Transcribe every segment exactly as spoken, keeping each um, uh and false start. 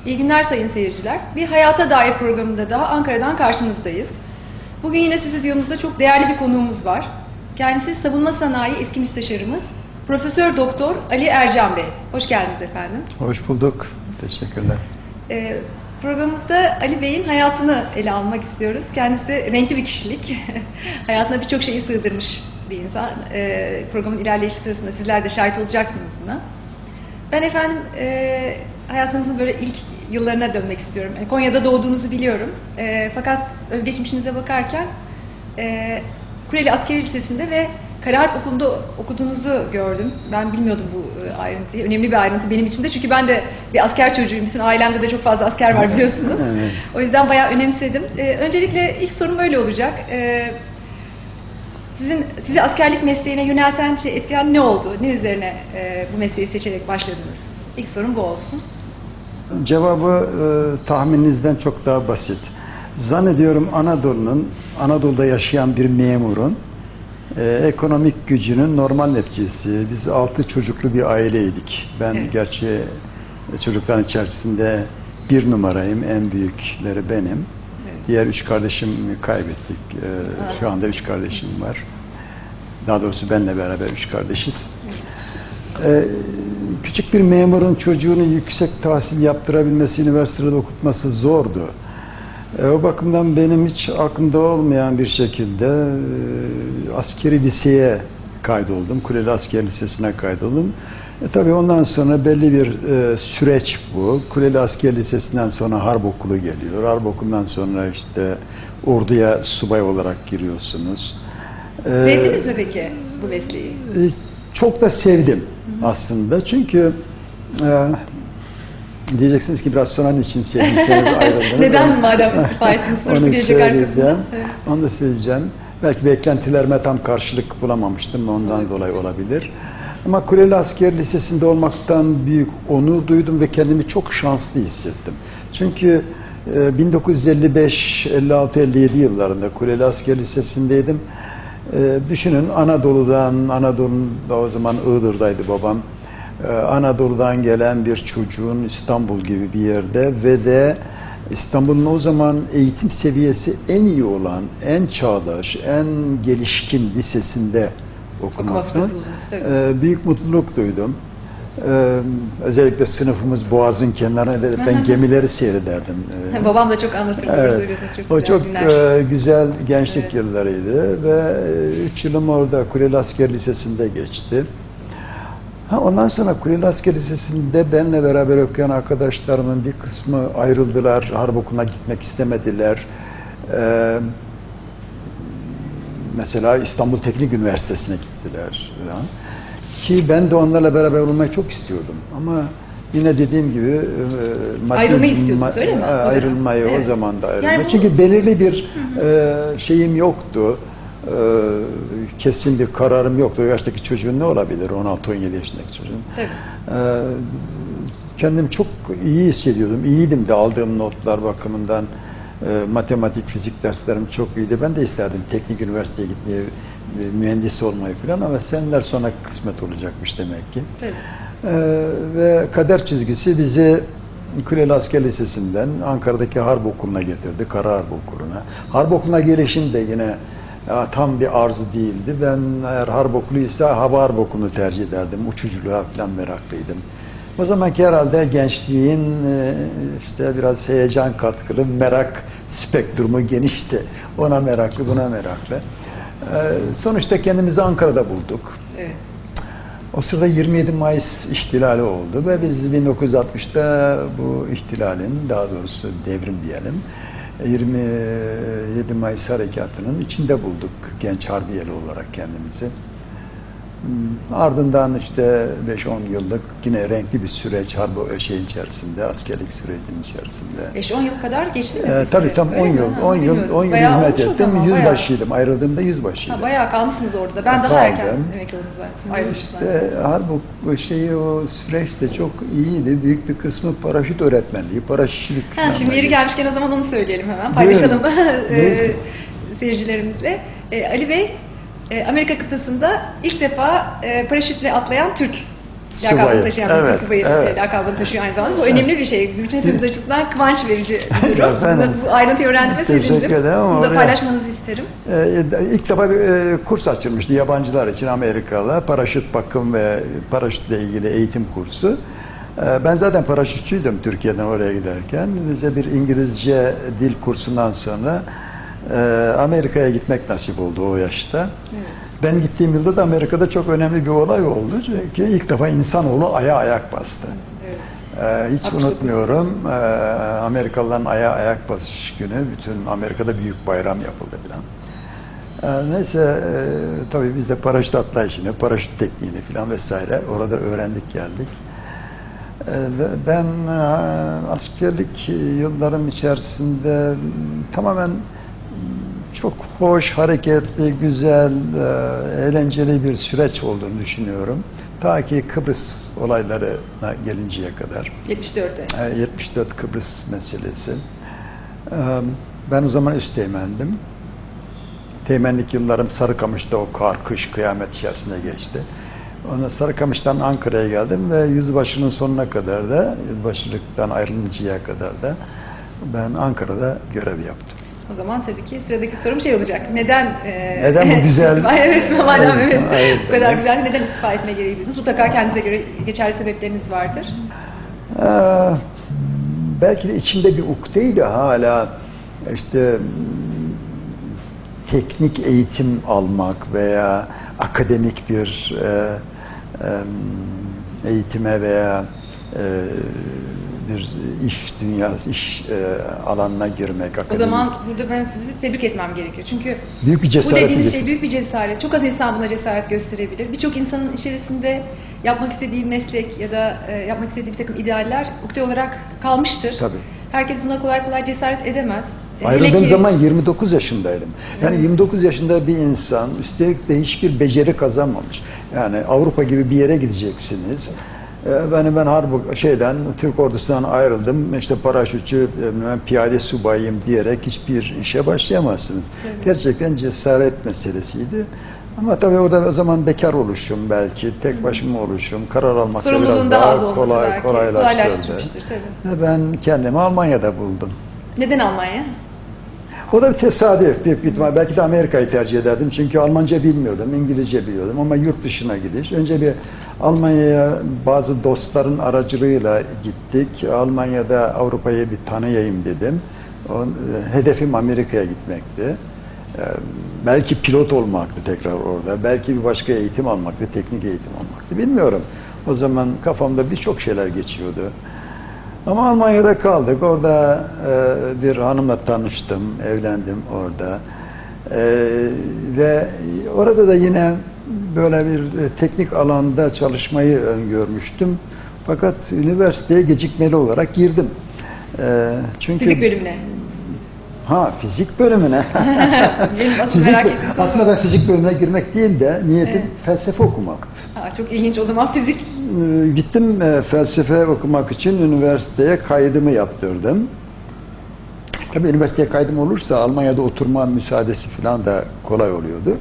İyi günler sayın seyirciler. Bir Hayata Dair programında daha Ankara'dan karşınızdayız. Bugün yine stüdyomuzda çok değerli bir konuğumuz var. Kendisi Savunma Sanayi Eski Müsteşarımız Profesör Doktor Ali Ercan Bey. Hoş geldiniz efendim. Hoş bulduk. Teşekkürler. Ee, programımızda Ali Bey'in hayatını ele almak istiyoruz. Kendisi renkli bir kişilik. Hayatına birçok şeyi sığdırmış bir insan. Ee, programın ilerleyişi sırasında sizler de şahit olacaksınız buna. Ben efendim e, hayatınızın böyle ilk yıllarına dönmek istiyorum. Yani Konya'da doğduğunuzu biliyorum. E, fakat özgeçmişinize bakarken e, Kureli Askeri Lisesi'nde ve Karaharp Okulu'nda okuduğunuzu gördüm. Ben bilmiyordum bu e, ayrıntıyı. Önemli bir ayrıntı benim için de. Çünkü ben de bir asker çocuğuyum. Bütün ailemde de çok fazla asker var biliyorsunuz. Evet. O yüzden bayağı önemsedim. E, öncelikle ilk sorum böyle olacak. E, Sizin sizi askerlik mesleğine yönelten şey, etkilen ne oldu? Ne üzerine e, bu mesleği seçerek başladınız? İlk sorum bu olsun. Cevabı e, tahmininizden çok daha basit. Zannediyorum Anadolu'nun, Anadolu'da yaşayan bir memurun e, ekonomik gücünün normal neticesi. Biz altı çocuklu bir aileydik. Ben evet. gerçi çocukların içerisinde bir numarayım. En büyükleri benim. Evet. Diğer üç kardeşimi kaybettik. E, şu anda üç kardeşim var. Daha doğrusu benle beraber üç kardeşiz. Evet. E, küçük bir memurun çocuğunu yüksek tahsil yaptırabilmesi, üniversitede okutması zordu. E, o bakımdan benim hiç aklımda olmayan bir şekilde e, askeri liseye kaydoldum. Kureli Asker Lisesi'ne kaydoldum. E, tabii ondan sonra belli bir e, süreç bu. Kureli Asker Lisesi'nden sonra Harp Okulu geliyor. Harp Okulu'ndan sonra işte orduya subay olarak giriyorsunuz. E, Sevdiniz mi peki bu mesleği? E, çok da sevdim aslında. Çünkü e, diyeceksiniz ki biraz sonra niçin sevdiyseniz ayrıldınız. Neden madem istifa ettiniz sorusu gelecek arkasından. Evet. Onu da söyleyeceğim. Belki beklentilerime tam karşılık bulamamıştım. Ondan evet. dolayı olabilir. Ama Kureli Asker Lisesi'nde olmaktan büyük onur duydum ve kendimi çok şanslı hissettim. Çünkü e, bin dokuz yüz elli beş, elli altı, elli yedi yıllarında Kureli Asker Lisesi'ndeydim. E, düşünün Anadolu'dan, Anadolu'da o zaman Iğdır'daydı babam. Ee, Anadolu'dan gelen bir çocuğun İstanbul gibi bir yerde ve de İstanbul'un o zaman eğitim seviyesi en iyi olan, en çağdaş, en gelişkin lisesinde okumaktan e, büyük mutluluk duydum. Ee, özellikle sınıfımız Boğaz'ın kenarında, ben gemileri seyrederdim. Ee, Babam da çok anlatırdı. Evet. Çok o çok e, güzel gençlik evet. yıllarıydı ve üç yılım orada Kureli Asker Lisesi'nde geçti. Ha, ondan sonra Kureli Asker Lisesi'nde benimle beraber okuyan arkadaşlarımın bir kısmı ayrıldılar, Harp Okulu'na gitmek istemediler. Ee, mesela İstanbul Teknik Üniversitesi'ne gittiler falan. Ki ben de onlarla beraber olmayı çok istiyordum. Ama yine dediğim gibi e, maddi, ayrılmayı istiyordunuz öyle mi? Ayrılmayı evet. o zaman da ayrılmayı. Yani bu... Çünkü belirli bir e, şeyim yoktu. Ee, kesin bir kararım yoktu. O yaştaki çocuğun ne olabilir? on altı on yedi yaşındaki çocuğun. Tabii. Ee, kendimi çok iyi hissediyordum. İyiydim de aldığım notlar bakımından. E, matematik, fizik derslerim çok iyiydi. Ben de isterdim teknik üniversiteye gitmeyi, mühendis olmayı falan ama seneler sonra kısmet olacakmış demek ki. Tabii. Ee, ve kader çizgisi bizi Kureli Asker Lisesi'nden Ankara'daki Harp Okulu'na getirdi. Kara Harp Okulu'na. Harp Okulu'na gelişim de yine ya, tam bir arzu değildi. Ben eğer Harp Okulu'ysa Hava Harp Okulu'nu tercih ederdim. Uçuculuğa falan meraklıydım. O zamanki herhalde gençliğin işte biraz heyecan katkılı, merak spektrumu genişti. Ona meraklı, buna meraklı. Sonuçta kendimizi Ankara'da bulduk. Evet. O sırada yirmi yedi Mayıs ihtilali oldu ve biz bin dokuz yüz altmışta bu ihtilalin, daha doğrusu devrim diyelim, yirmi yedi Mayıs harekatının içinde bulduk genç harbiyeli olarak kendimizi. Ardından işte beş on yıllık yine renkli bir süreç harbi şey içerisinde, askerlik sürecinin içerisinde. beş on yıl kadar geçti mi? Ee, tabii tam on yıl, on yıl, on yıl hizmet ettim. Yüzbaşıydım. Bayağı... Ayrıldığımda yüzbaşıydım. Ha, bayağı kalmışsınız orada da. Ben daha Kaldım. erken emekli oldum zaten. İşte harp şeyi o süreç de çok iyiydi. Büyük bir kısmı paraşüt öğretmenliği, paraşütçülük. Ha, şimdi yeri gelmişken o zaman onu söyleyelim hemen. Paylaşalım e, seyircilerimizle. E, Ali Bey, Amerika kıtasında ilk defa e, paraşütle atlayan Türk lakabını Subayı. taşıyan bir Evet, Türk subayı evet. lakabını taşıyor aynı zamanda. Bu önemli bir şey. Bizim için hepimiz açısından kıvanç verici bir durum. Efendim, Bu ayrıntıyı öğrendiğime teşekkür sevindim. ederim ama Bunu da oraya- paylaşmanızı isterim. Ee, ilk defa bir e, kurs açılmıştı yabancılar için Amerikalı. Paraşüt bakım ve paraşütle ilgili eğitim kursu. Ee, ben zaten paraşütçüydüm Türkiye'den oraya giderken. Bize bir İngilizce dil kursundan sonra e, Amerika'ya gitmek nasip oldu o yaşta. Evet. Ben gittiğim yılda da Amerika'da çok önemli bir olay oldu. Çünkü ilk defa insanoğlu aya ayak bastı. Evet. Ee, hiç altmış dokuz. unutmuyorum. Ee, Amerikalıların aya ayak basış günü. Bütün Amerika'da büyük bayram yapıldı falan. Ee, neyse e, tabii biz de paraşüt atlayışını, paraşüt tekniğini falan vesaire orada öğrendik geldik. Ee, ve ben e, askerlik yıllarım içerisinde tamamen çok hoş, hareketli, güzel, e, eğlenceli bir süreç olduğunu düşünüyorum. Ta ki Kıbrıs olaylarına gelinceye kadar. yetmiş dörtte. E, yetmiş dört Kıbrıs meselesi. E, Ben o zaman üsteğmendim. Teğmenlik yıllarım Sarıkamış'ta o kar, kış, kıyamet içerisinde geçti. Ondan Sarıkamış'tan Ankara'ya geldim ve yüzbaşının sonuna kadar da, yüzbaşılıktan ayrılıncaya kadar da ben Ankara'da görev yaptım. O zaman tabii ki sıradaki sorum şey olacak. Neden e, Neden bu güzel- istifa, evet, madem Evet, evet, evet, bu kadar evet. güzel, neden istifa etmeye gereği duydunuz? Mutlaka kendinize göre geçerli sebepleriniz vardır. Ee, belki de içimde bir ukteydi hala işte teknik eğitim almak veya akademik bir e, e, eğitime veya e, bir iş dünyası, iş e, alanına girmek. O Akademik. zaman burada ben sizi tebrik etmem gerekiyor. Çünkü büyük bir bu cesaret. dediğiniz şey büyük bir cesaret. Çok az insan buna cesaret gösterebilir. Birçok insanın içerisinde yapmak istediği meslek ya da e, yapmak istediği bir takım idealler ukde olarak kalmıştır. Tabii. Herkes buna kolay kolay cesaret edemez. E, hele Ayrıldığım ki- zaman yirmi dokuz yaşındaydım. Yani yirmi dokuz yaşında bir insan üstelik de hiçbir beceri kazanmamış. Yani Avrupa gibi bir yere gideceksiniz. Ee, Ben ben harp şeyden Türk ordusundan ayrıldım. İşte paraşütçü, bilmem, piyade subayıyım diyerek hiçbir işe başlayamazsınız. Tabii. Gerçekten cesaret meselesiydi. Ama tabii orada o zaman bekar oluşum belki, tek başıma oluşum, karar almakta sorumluluğun biraz daha daha az olması kolay, belki kolaylaştırdı. kolaylaştırmıştır tabii. Ve ben kendimi Almanya'da buldum. Neden Almanya? O da bir tesadüf büyük bir ihtimal. Belki de Amerika'yı tercih ederdim. Çünkü Almanca bilmiyordum, İngilizce biliyordum ama yurt dışına gidiş. Önce bir Almanya'ya bazı dostların aracılığıyla gittik. Almanya'da Avrupa'yı bir tanıyayım dedim. O, e, hedefim Amerika'ya gitmekti. E, belki pilot olmaktı tekrar orada. Belki bir başka eğitim almaktı, teknik eğitim almaktı. Bilmiyorum. O zaman kafamda birçok şeyler geçiyordu. Ama Almanya'da kaldık. Orada e, bir hanımla tanıştım, evlendim orada. E, ve orada da yine böyle bir e, teknik alanda çalışmayı öngörmüştüm. Fakat üniversiteye gecikmeli olarak girdim. E, çünkü Fizik bölümüne. Ha, fizik bölümüne. Benim asıl Fizik merak bö- ettiğim konu. Aslında ben fizik bölümüne girmek değil de niyetim Evet. felsefe okumaktı. Aa, çok ilginç o zaman fizik. Ee, Gittim e, felsefe okumak için üniversiteye kaydımı yaptırdım. Tabii üniversiteye kaydım olursa Almanya'da oturma müsaadesi falan da kolay oluyordu.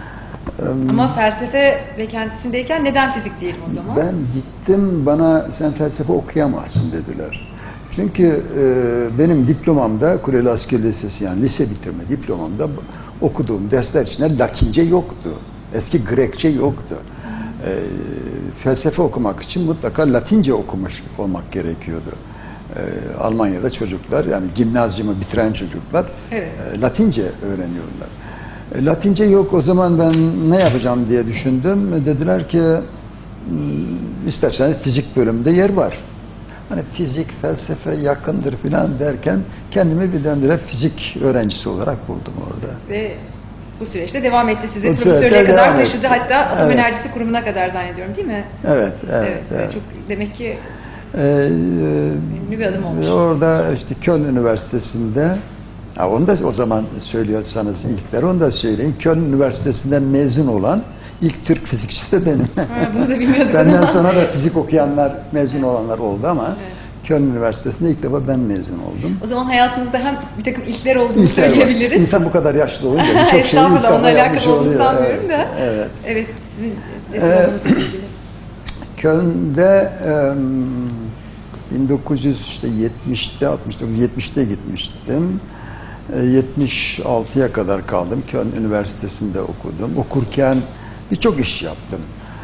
Ama felsefe ve kendisi içindeyken neden fizik diyelim o zaman? Ben gittim, bana sen felsefe okuyamazsın dediler. Çünkü e, benim diplomamda Kuleli Asker Lisesi, yani lise bitirme diplomamda okuduğum dersler içinde Latince yoktu. Eski Grekçe yoktu. E, felsefe okumak için mutlaka Latince okumuş olmak gerekiyordu. E, Almanya'da çocuklar, yani gimnazyumu bitiren çocuklar Evet. e, Latince öğreniyorlar. E, Latince yok, o zaman ben ne yapacağım diye düşündüm. E, dediler ki isterseniz fizik bölümünde yer var. Hani fizik, felsefe yakındır filan derken kendimi birdenbire fizik öğrencisi olarak buldum orada. Ve bu süreçte devam etti sizi Bu profesörlüğe süreçte kadar devam taşıdı. etti. Hatta Atom Evet. Enerjisi Kurumu'na kadar zannediyorum değil mi? Evet, evet. Evet, evet. çok demek ki Ee, ünlü bir adım olmuş. e, orada işte Köln Üniversitesi'nde, ha, onu da o zaman söylüyorsanız ilkler, onu da söyleyin. Köln Üniversitesi'nden mezun olan ilk Türk fizikçisi de benim. Ha, bunu da bilmiyorduk o Benden zaman. sonra da fizik okuyanlar, mezun olanlar oldu ama Evet. Köln Üniversitesi'nde ilk defa ben mezun oldum. O zaman hayatınızda hem bir takım ilkler olduğunu İlkler var. söyleyebiliriz. İnsan bu kadar yaşlı olunca birçok şeyi ilk Estağfurullah, defa onunla yapmış alakalı olduğunu oluyor. sanmıyorum Evet, da. evet. Evet, sizin resim Ee, olmanızla ilgili. Köln'de bin dokuz yüz yetmişte, altmış dokuz yetmişte gitmiştim. yetmiş altıya kadar kaldım. Köln Üniversitesi'nde okudum. Okurken birçok iş yaptım.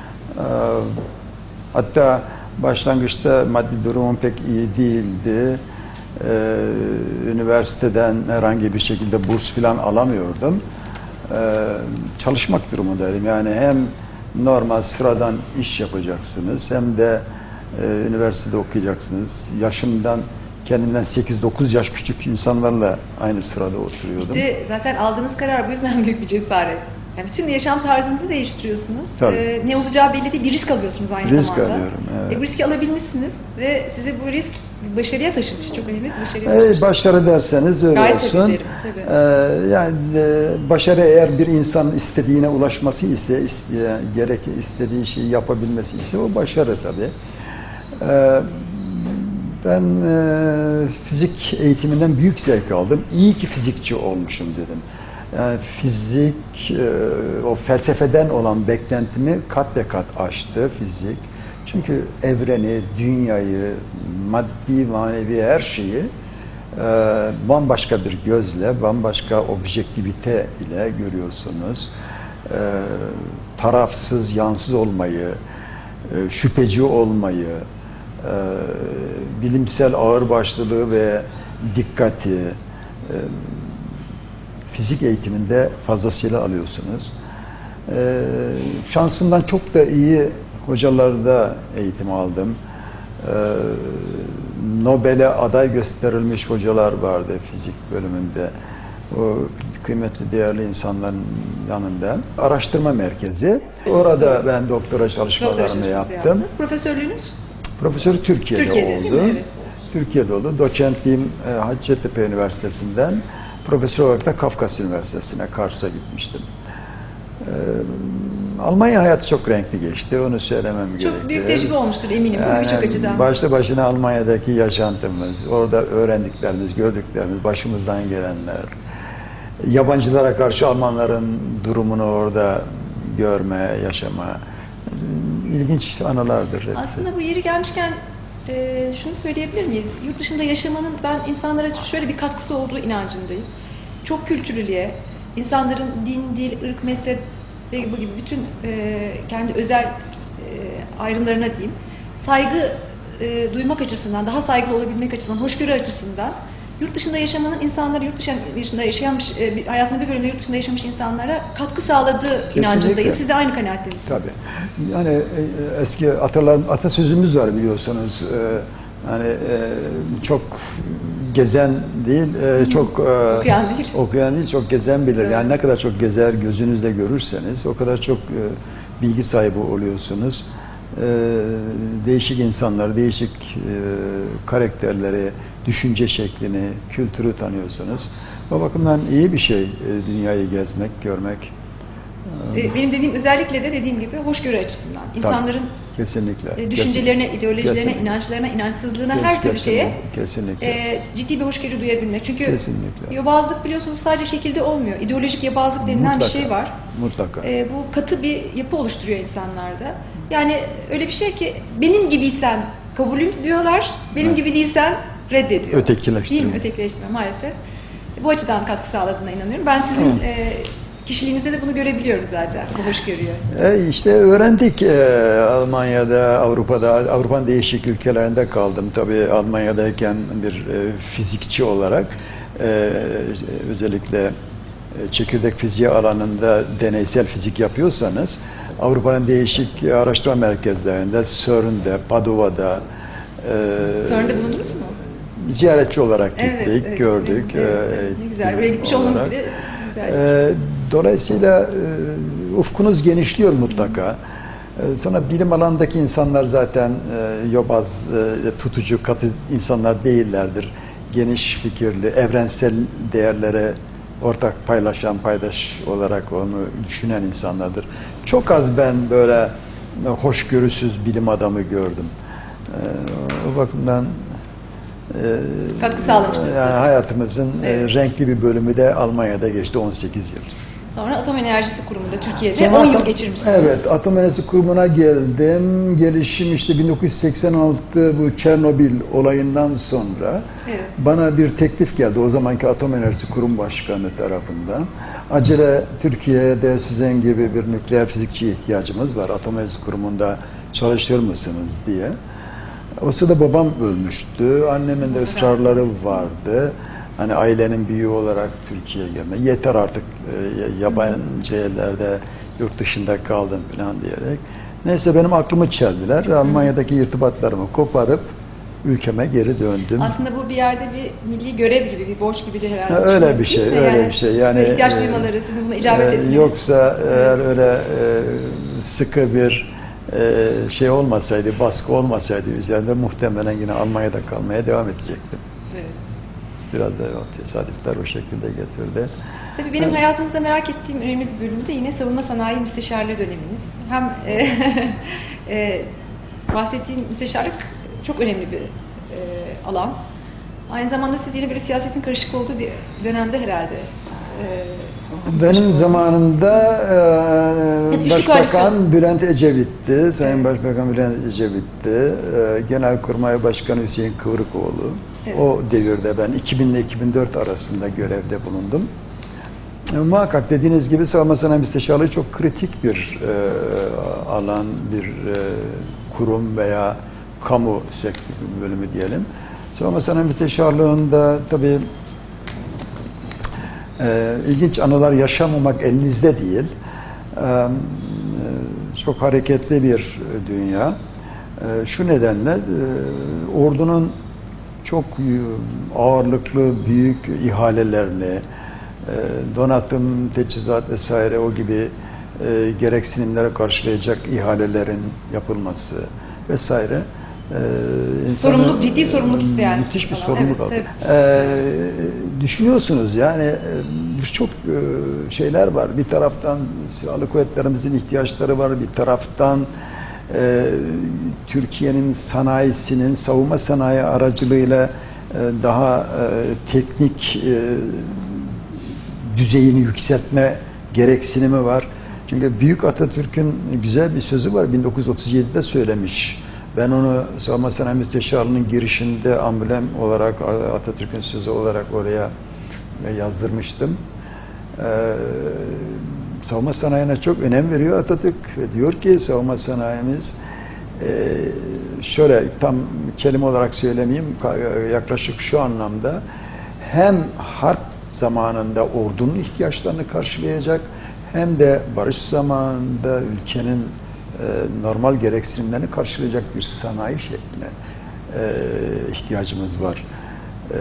Hatta başlangıçta maddi durumum pek iyi değildi. Üniversiteden herhangi bir şekilde burs falan alamıyordum. Çalışmak durumundaydım. Yani hem normal sıradan iş yapacaksınız hem de e, üniversitede okuyacaksınız. Yaşımdan kendimden sekiz dokuz yaş küçük insanlarla aynı sırada oturuyordum. İşte zaten aldığınız karar bu yüzden büyük bir cesaret. Yani bütün yaşam tarzınızı değiştiriyorsunuz. Ee, ne olacağı belli değil, bir risk alıyorsunuz aynı risk zamanda. Risk alıyorum, evet. E, bu riski alabilmişsiniz ve size bu risk başarıya taşımış. Çok önemli bir başarıya e, taşımış. Başarı derseniz öyle Gayet olsun. Ederim, tabii. Ee, yani e, başarı eğer bir insanın istediğine ulaşması ise, iste, gerek istediği şeyi yapabilmesi ise o başarı tabii. Ee, ben e, fizik eğitiminden büyük zevk aldım. İyi ki fizikçi olmuşum dedim. Yani fizik, e, o felsefeden olan beklentimi kat be kat aştı fizik. Çünkü evreni, dünyayı, maddi, manevi her şeyi e, bambaşka bir gözle, bambaşka objektivite ile görüyorsunuz. E, tarafsız, yansız olmayı, e, şüpheci olmayı, e, bilimsel ağırbaşlılığı ve dikkati, e, fizik eğitiminde fazlasıyla alıyorsunuz. Ee, şansımdan çok da iyi hocalarda eğitim aldım. Ee, Nobel'e aday gösterilmiş hocalar vardı fizik bölümünde. O kıymetli, değerli insanların yanında. Araştırma merkezi. Orada ben doktora çalışmalarımı yaptım. Yaptınız. Profesörlüğünüz? Profesörü Türkiye'de, Türkiye'de oldu. Evet. Türkiye'de oldu. Doçentliğim e, Hacettepe Üniversitesi'nden. Profesör olarak da Kafkas Üniversitesi'ne, Kars'a gitmiştim. Ee, Almanya hayatı çok renkli geçti, onu söylemem gerekiyor. Çok büyük tecrübe olmuştur eminim yani, birçok açıdan. Başlı başına Almanya'daki yaşantımız, orada öğrendiklerimiz, gördüklerimiz, başımızdan gelenler, yabancılara karşı Almanların durumunu orada görme, yaşama, ilginç anılardır hepsi. Aslında bu yeri gelmişken e, şunu söyleyebilir miyiz? Yurt dışında yaşamanın ben insanlara şöyle bir katkısı olduğu inancındayım. Çok kültürlüğe, insanların din, dil, ırk, mezhep ve bu gibi bütün e, kendi özel e, ayrımlarına diyeyim, saygı e, duymak açısından, daha saygılı olabilmek açısından, hoşgörü açısından yurt dışında yaşamanın insanları yurt dışında yaşamış, e, hayatının bir bölümünde yurt dışında yaşamış insanlara katkı sağladığı Kesinlikle. inancındayım. Siz de aynı kanaattenisiniz. Tabii. Yani e, eski atalar, atasözümüz var biliyorsunuz. E, yani e, çok gezen değil, e, çok e, okuyan değil. Okuyan değil, çok gezen bilir. Evet. Yani ne kadar çok gezer gözünüzle görürseniz o kadar çok e, bilgi sahibi oluyorsunuz. E, değişik insanlar, değişik e, karakterleri, düşünce şeklini, kültürü tanıyorsunuz. O bakımdan iyi bir şey e, dünyayı gezmek, görmek. E, benim dediğim özellikle de dediğim gibi hoşgörü açısından. İnsanların Tabii, kesinlikle, düşüncelerine, kesinlikle, ideolojilerine, kesinlikle. inançlarına, inançsızlığına, Kes, her türlü kesinlikle, şeye kesinlikle. E, ciddi bir hoşgörü duyabilmek. Çünkü kesinlikle. yobazlık biliyorsunuz sadece şekilde olmuyor. İdeolojik yobazlık denilen Mutlaka, bir şey var. Mutlaka. E, bu katı bir yapı oluşturuyor insanlarda. Yani öyle bir şey ki benim gibiysen kabulüm diyorlar, benim evet. gibi değilsen reddediyor. Ötekileştirme. Değil mi? Ötekileştirme maalesef. Bu açıdan katkı sağladığına inanıyorum. Ben sizin e, kişiliğinizde de bunu görebiliyorum zaten, bu hoşgörüyü. E işte öğrendik e, Almanya'da, Avrupa'da, Avrupa'nın değişik ülkelerinde kaldım. Tabii Almanya'dayken bir e, fizikçi olarak e, özellikle e, çekirdek fiziği alanında deneysel fizik yapıyorsanız Avrupa'nın değişik araştırma merkezlerinde, CERN'de, Padova'da e, CERN'de bulundunuz mu? Ziyaretçi olarak gittik, evet, evet, gördük. Evet, evet. Ne güzel, oraya gitmiş olmanız bile güzel. E, dolayısıyla e, ufkunuz genişliyor mutlaka. E, sonra bilim alanındaki insanlar zaten e, yobaz, e, tutucu, katı insanlar değillerdir. Geniş fikirli, evrensel değerlere ortak paylaşan, paydaş olarak onu düşünen insanlardır. Çok az ben böyle hoşgörüsüz bilim adamı gördüm. E, o bakımdan katkı sağlamıştır. Yani hayatımızın evet. renkli bir bölümü de Almanya'da geçti on sekiz yıl. Sonra Atom Enerjisi Kurumu'nda Türkiye'de Sonra on yıl atom- geçirmişsiniz. Evet, Atom Enerjisi Kurumu'na geldim. Gelişim işte bin dokuz yüz seksen altı bu Çernobil olayından sonra Evet. bana bir teklif geldi o zamanki Atom Enerjisi Kurum Başkanı tarafından. Acele Türkiye'de sizin gibi bir nükleer fizikçi ihtiyacımız var. Atom Enerjisi Kurumu'nda çalışır mısınız diye. O sırada babam ölmüştü. Annemin de ısrarları vardı. Hani ailenin büyüğü olarak Türkiye'ye gelme. Yeter artık e, yabancı yerlerde yurt dışında kaldım falan diyerek. Neyse benim aklımı çeldiler. Almanya'daki irtibatlarımı koparıp ülkeme geri döndüm. Aslında bu bir yerde bir milli görev gibi, bir borç gibi de herhalde. Ha, öyle bir şey, değil mi? öyle Yani bir şey. size Yani ihtiyaç e, duymaları, sizin buna icabet e, etmeniz. Yoksa eğer öyle e, sıkı bir e, şey olmasaydı, baskı olmasaydı üzerinde muhtemelen yine Almanya'da kalmaya devam edecektim. Evet. Biraz da o tesadüfler o şekilde getirdi. Tabii benim Evet. hayatınızda merak ettiğim önemli bir bölümde yine savunma sanayi müsteşarlığı döneminiz. Hem e, e, bahsettiğim müsteşarlık çok önemli bir e, alan. Aynı zamanda siz yine böyle siyasetin karışık olduğu bir dönemde herhalde. E, müsteşar Benim oldunuz. zamanımda e, üçlü Başbakan koalisyon. Bülent Ecevit'ti, Sayın Evet. Başbakan Bülent Ecevit'ti, e, Genelkurmay Başkanı Hüseyin Kıvrıkoğlu. Evet. O devirde ben iki bin ile iki bin dört arasında görevde bulundum. E, muhakkak dediğiniz gibi savunma sanayi müsteşarlığı çok kritik bir e, alan, bir e, kurum veya kamu sektörü bölümü diyelim. Savunma sanayi müsteşarlığında tabii e, ilginç anılar yaşamamak elinizde değil. E, e, çok hareketli bir dünya. E, şu nedenle e, ordunun çok ağırlıklı büyük ihalelerini, e, donatım, teçhizat vesaire o gibi e, gereksinimlere karşılayacak ihalelerin yapılması vesaire. E, insanı- Sorumluluk, ciddi sorumluluk isteyen müthiş bir falan. sorumluluk Evet, aldı. tabii. E, düşünüyorsunuz yani e, birçok e, şeyler var. Bir taraftan silahlı kuvvetlerimizin ihtiyaçları var, bir taraftan e, Türkiye'nin sanayisinin savunma sanayi aracılığıyla e, daha e, teknik e, düzeyini yükseltme gereksinimi var. Çünkü Büyük Atatürk'ün güzel bir sözü var. bin dokuz yüz otuz yedide söylemiş. Ben onu Savunma Sanayi Müsteşarlığı'nın girişinde amblem olarak, Atatürk'ün sözü olarak oraya yazdırmıştım. Ee, savunma sanayine çok önem veriyor Atatürk ve diyor ki savunma sanayimiz e, şöyle tam kelime olarak söylemeyeyim, yaklaşık şu anlamda hem harp zamanında ordunun ihtiyaçlarını karşılayacak hem de barış zamanında ülkenin e, normal gereksinimlerini karşılayacak bir sanayi şekline e, ihtiyacımız var. E,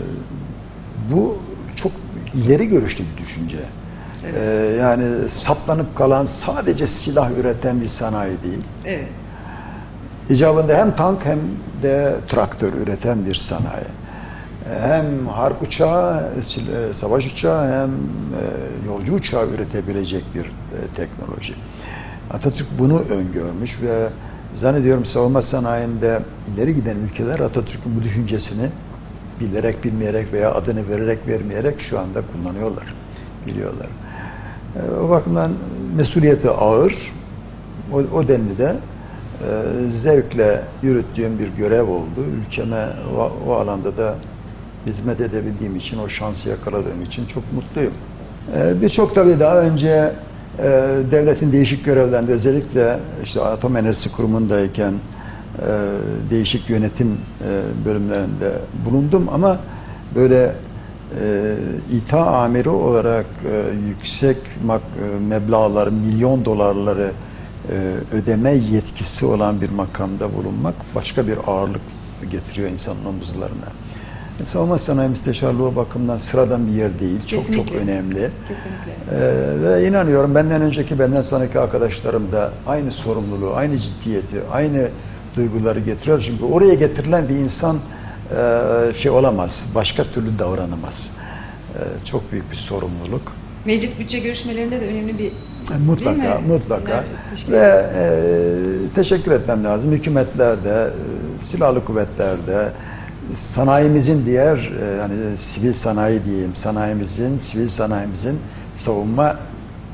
bu çok ileri görüşlü bir düşünce. Evet. E, yani saplanıp kalan sadece silah üreten bir sanayi değil. Evet. İcabında hem tank hem de traktör üreten bir sanayi. Hem harp uçağı, savaş uçağı hem yolcu uçağı üretebilecek bir teknoloji. Atatürk bunu öngörmüş ve zannediyorum savunma sanayinde ileri giden ülkeler Atatürk'ün bu düşüncesini bilerek, bilmeyerek veya adını vererek, vermeyerek şu anda kullanıyorlar, biliyorlar. O bakımdan mesuliyeti ağır, o, o denli de zevkle yürüttüğüm bir görev oldu. Ülkeme o, o alanda da hizmet edebildiğim için, o şansı yakaladığım için çok mutluyum. Birçok tabii daha önce devletin değişik görevlerinde, özellikle işte Atom Enerjisi Kurumu'ndayken değişik yönetim bölümlerinde bulundum ama böyle İTA amiri olarak yüksek meblağları, milyon dolarları ödeme yetkisi olan bir makamda bulunmak başka bir ağırlık getiriyor insanın omuzlarına. Savunma sanayi müsteşarlığı o bakımdan sıradan bir yer değil. Çok Kesinlikle. çok önemli. Kesinlikle. Ee, ve inanıyorum benden önceki, benden sonraki arkadaşlarım da aynı sorumluluğu, aynı ciddiyeti, aynı duyguları getiriyor. Çünkü oraya getirilen bir insan e, şey olamaz, başka türlü davranamaz. E, çok büyük bir sorumluluk. Meclis bütçe görüşmelerinde de önemli bir Mutlaka, değil mi? mutlaka. Evet, teşekkür Ve e, teşekkür etmem lazım. Hükümetlerde, e, silahlı kuvvetlerde, sanayimizin diğer, e, yani sivil sanayi diyeyim, sanayimizin, sivil sanayimizin savunma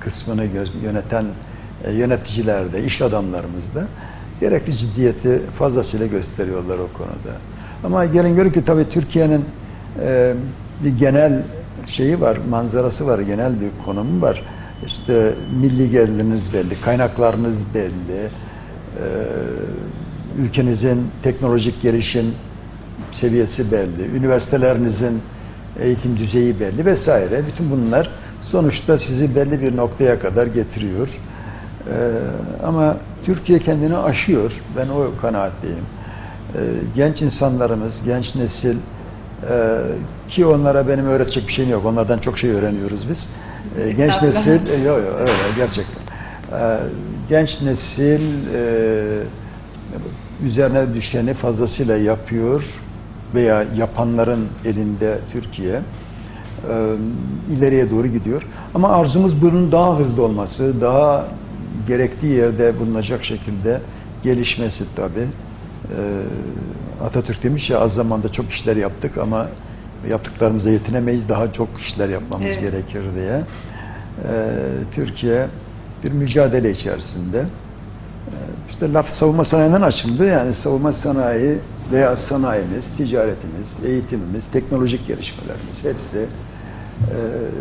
kısmını yöneten e, yöneticilerde, iş adamlarımızda gerekli ciddiyeti fazlasıyla gösteriyorlar o konuda. Ama gelin görün ki tabii Türkiye'nin e, bir genel şeyi var, manzarası var, genel bir konumu var. İşte milli geliriniz belli, kaynaklarınız belli, e, ülkenizin teknolojik gelişim seviyesi belli, üniversitelerinizin eğitim düzeyi belli vesaire. Bütün bunlar sonuçta sizi belli bir noktaya kadar getiriyor. Ee, ama Türkiye kendini aşıyor. Ben o kanaatteyim. Ee, genç insanlarımız, genç nesil e, ki onlara benim öğretecek bir şeyim yok. Onlardan çok şey öğreniyoruz biz. Ee, genç nesil, e, yok yok öyle gerçekten. Ee, genç nesil e, üzerine düşeni fazlasıyla yapıyor veya yapanların elinde Türkiye e, ileriye doğru gidiyor. Ama arzumuz bunun daha hızlı olması, daha gerektiği yerde bulunacak şekilde gelişmesi tabii. E, Atatürk demiş ya, az zamanda çok işler yaptık ama yaptıklarımıza yetinemeyiz, daha çok işler yapmamız evet. gerekir diye. E, Türkiye bir mücadele içerisinde. İşte laf savunma sanayinden açıldı. Yani savunma sanayi veya sanayimiz, ticaretimiz, eğitimimiz, teknolojik gelişmelerimiz hepsi e,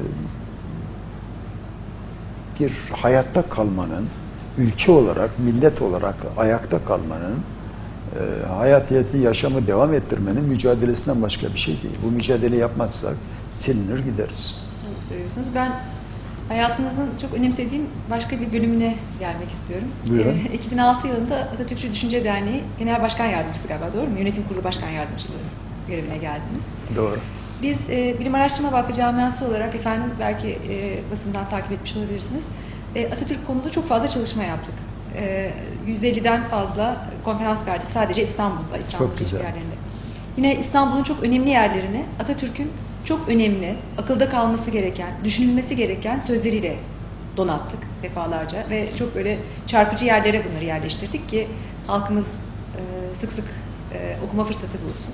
bir hayatta kalmanın, ülke olarak, millet olarak ayakta kalmanın, e, hayatiyeti, yaşamı devam ettirmenin mücadelesinden başka bir şey değil. Bu mücadele yapmazsak silinir gideriz. Doğru söylüyorsunuz. Ben hayatınızın çok önemsediğim başka bir bölümüne gelmek istiyorum. Buyurun. Ee, iki bin altı yılında Atatürkçü Düşünce Derneği Genel Başkan Yardımcısı galiba, doğru mu? Yönetim Kurulu Başkan Yardımcılığı görevine geldiniz. Doğru. Biz e, Bilim Araştırma Vakfı camiası olarak, efendim belki e, basından takip etmiş olabilirsiniz, e, Atatürk konuda çok fazla çalışma yaptık. E, yüz elliden fazla konferans verdik sadece İstanbul'da, İstanbul çeşitli yerlerinde. Yine İstanbul'un çok önemli yerlerini Atatürk'ün çok önemli, akılda kalması gereken, düşünülmesi gereken sözleriyle donattık defalarca ve çok böyle çarpıcı yerlere bunları yerleştirdik ki halkımız e, sık sık e, okuma fırsatı bulsun.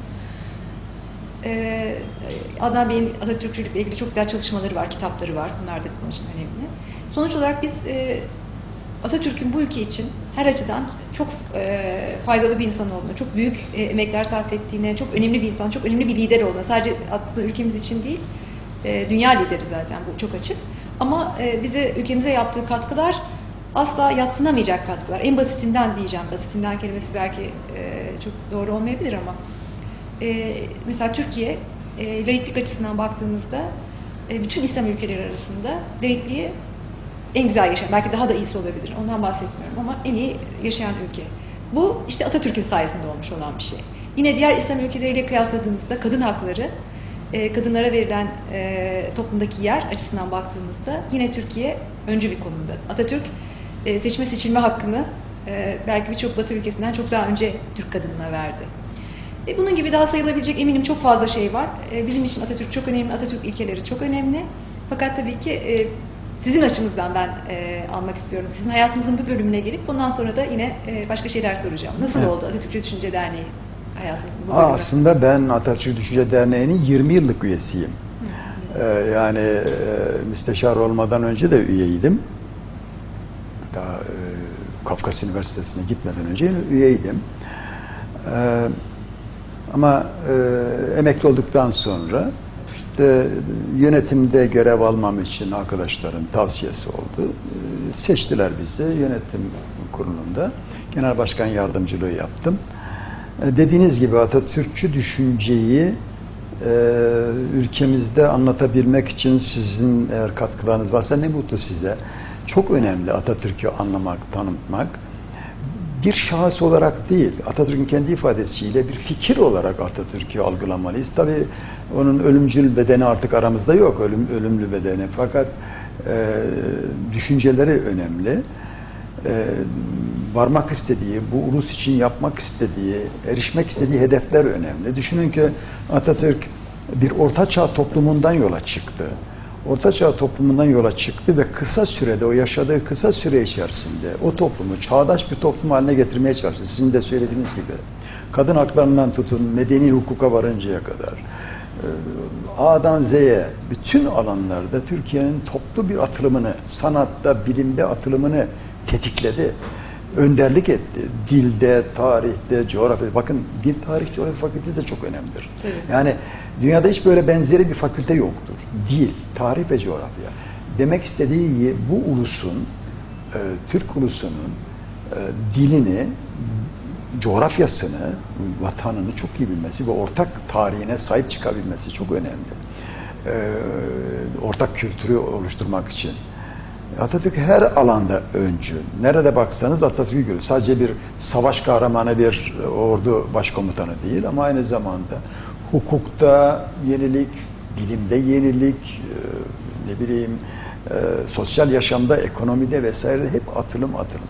E, Adnan Bey'in Atatürkçülükle ilgili çok güzel çalışmaları var, kitapları var. Bunlar da bizim için önemli. Sonuç olarak biz e, Atatürk'ün bu ülke için her açıdan çok e, faydalı bir insan olduğunu, çok büyük e, emekler sarf ettiğine, çok önemli bir insan, çok önemli bir lider olduğuna, sadece aslında ülkemiz için değil, e, dünya lideri zaten, bu çok açık. Ama e, bize, ülkemize yaptığı katkılar asla yadsınamayacak katkılar. En basitinden diyeceğim, basitinden kelimesi belki e, çok doğru olmayabilir ama e, mesela Türkiye e, laiklik açısından baktığımızda e, bütün İslam ülkeleri arasında laikliği en güzel yaşayan, belki daha da iyisi olabilir, ondan bahsetmiyorum ama en iyi yaşayan ülke. Bu işte Atatürk'ün sayesinde olmuş olan bir şey. Yine diğer İslam ülkeleriyle kıyasladığımızda kadın hakları, kadınlara verilen toplumdaki yer açısından baktığımızda yine Türkiye öncü bir konumda. Atatürk seçme seçilme hakkını belki birçok Batı ülkesinden çok daha önce Türk kadınına verdi. Bunun gibi daha sayılabilecek eminim çok fazla şey var. Bizim için Atatürk çok önemli, Atatürk ilkeleri çok önemli. Fakat tabii ki sizin açınızdan ben e, almak istiyorum. Sizin hayatınızın bir bölümüne gelip ondan sonra da yine e, başka şeyler soracağım. Nasıl evet. oldu Atatürkçü Düşünce Derneği hayatınızın bu bölümü? Aslında ben Atatürkçü Düşünce Derneği'nin yirmi yıllık üyesiyim. Ee, yani e, müsteşar olmadan önce de üyeydim. Daha e, Kafkas Üniversitesi'ne gitmeden önce üyeydim. Ee, ama e, emekli olduktan sonra İşte yönetimde görev almam için arkadaşların tavsiyesi oldu. Seçtiler bizi yönetim kurulunda. Genel başkan yardımcılığı yaptım. Dediğiniz gibi Atatürkçü düşünceyi e, ülkemizde anlatabilmek için sizin eğer katkılarınız varsa ne mutlu size. Çok önemli Atatürk'ü anlamak, tanıtmak. Bir şahıs olarak değil, Atatürk'ün kendi ifadesiyle bir fikir olarak Atatürk'ü algılamalıyız. Tabii onun ölümcül bedeni artık aramızda yok, ölüm, ölümlü bedeni. Fakat e, düşünceleri önemli. E, varmak istediği, bu ulus için yapmak istediği, erişmek istediği hedefler önemli. Düşünün ki Atatürk bir ortaçağ toplumundan yola çıktı. Ortaçağ toplumundan yola çıktı ve kısa sürede, o yaşadığı kısa süre içerisinde o toplumu çağdaş bir toplum haline getirmeye çalıştı. Sizin de söylediğiniz gibi. Kadın haklarından tutun, medeni hukuka varıncaya kadar, A'dan Z'ye bütün alanlarda Türkiye'nin toplu bir atılımını, sanatta, bilimde atılımını tetikledi. Önderlik etti. Dilde, tarihte, coğrafyada. Bakın dil, tarih, coğrafya fakültesi de çok önemlidir. Tabii. Yani dünyada hiç böyle benzeri bir fakülte yoktur. Dil, tarih ve coğrafya. Demek istediği bu ulusun, e, Türk ulusunun e, dilini, coğrafyasını, vatanını çok iyi bilmesi ve ortak tarihine sahip çıkabilmesi çok önemli. E, ortak kültürü oluşturmak için. Atatürk her alanda öncü. Nerede baksanız Atatürk'ü görüyor. Sadece bir savaş kahramanı, bir ordu başkomutanı değil ama aynı zamanda hukukta yenilik, bilimde yenilik, ne bileyim sosyal yaşamda, ekonomide vesaire hep atılım atılım.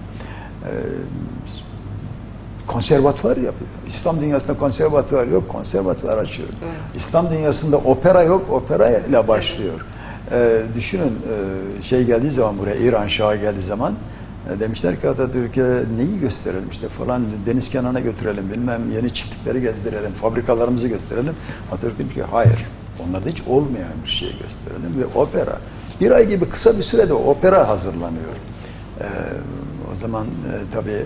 Konservatuvar yapıyor. İslam dünyasında konservatuvar yok, konservatuvar açıyor. Evet. İslam dünyasında opera yok, opera ile başlıyor. Ee, düşünün e, şey geldiği zaman buraya, İran Şahı geldiği zaman e, demişler ki Atatürk'e neyi gösterelim işte falan, deniz kenarına götürelim, bilmem yeni çiftlikleri gezdirelim, fabrikalarımızı gösterelim. Atatürk demiş ki hayır, onlarda hiç olmayan bir şey gösterelim ve opera. Bir ay gibi kısa bir sürede opera hazırlanıyor. Ee, o zaman e, tabii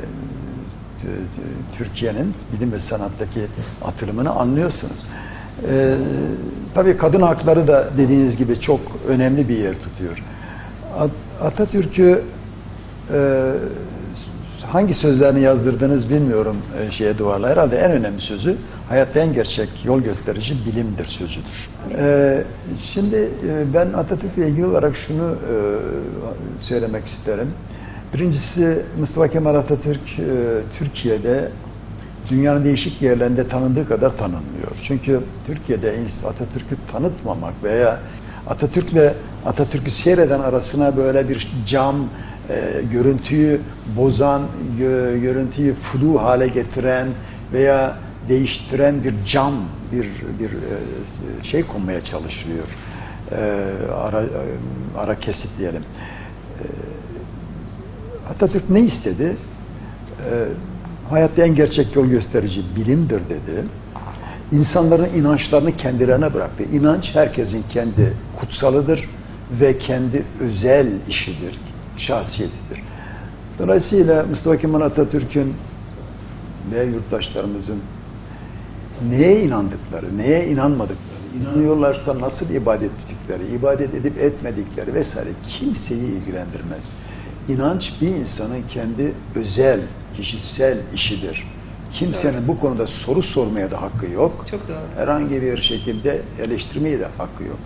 Türkiye'nin bilim ve sanattaki atılımını anlıyorsunuz. Ee, tabii kadın hakları da dediğiniz gibi çok önemli bir yer tutuyor. At Atatürk'ü e, hangi sözlerini yazdırdınız bilmiyorum e, şeye duvarla. Herhalde en önemli sözü hayatta en gerçek yol gösterici bilimdir sözüdür. Ee, şimdi e, ben Atatürk'le ilgili olarak şunu e, söylemek isterim. Birincisi Mustafa Kemal Atatürk e, Türkiye'de dünyanın değişik yerlerinde tanındığı kadar tanınmıyor. Çünkü Türkiye'de Atatürk'ü tanıtmamak veya Atatürk'le Atatürk'ü seyreden arasına böyle bir cam, e, görüntüyü bozan, gö, görüntüyü flu hale getiren veya değiştiren bir cam, bir bir e, şey konmaya çalışılıyor. E, ara, ara kesit diyelim. E, Atatürk ne istedi? E, hayatta en gerçek yol gösterici bilimdir dedi. İnsanların inançlarını kendilerine bıraktı. İnanç herkesin kendi kutsalıdır ve kendi özel işidir, şahsiyetidir. Dolayısıyla Mustafa Kemal Atatürk'ün ve yurttaşlarımızın neye inandıkları, neye inanmadıkları, inanıyorlarsa nasıl ibadet ettikleri, ibadet edip etmedikleri vesaire kimseyi ilgilendirmez. İnanç bir insanın kendi özel, kişisel işidir. Kimsenin doğru. Bu konuda soru sormaya da hakkı yok. Çok doğru. Herhangi bir şekilde eleştirmeye de hakkı yok.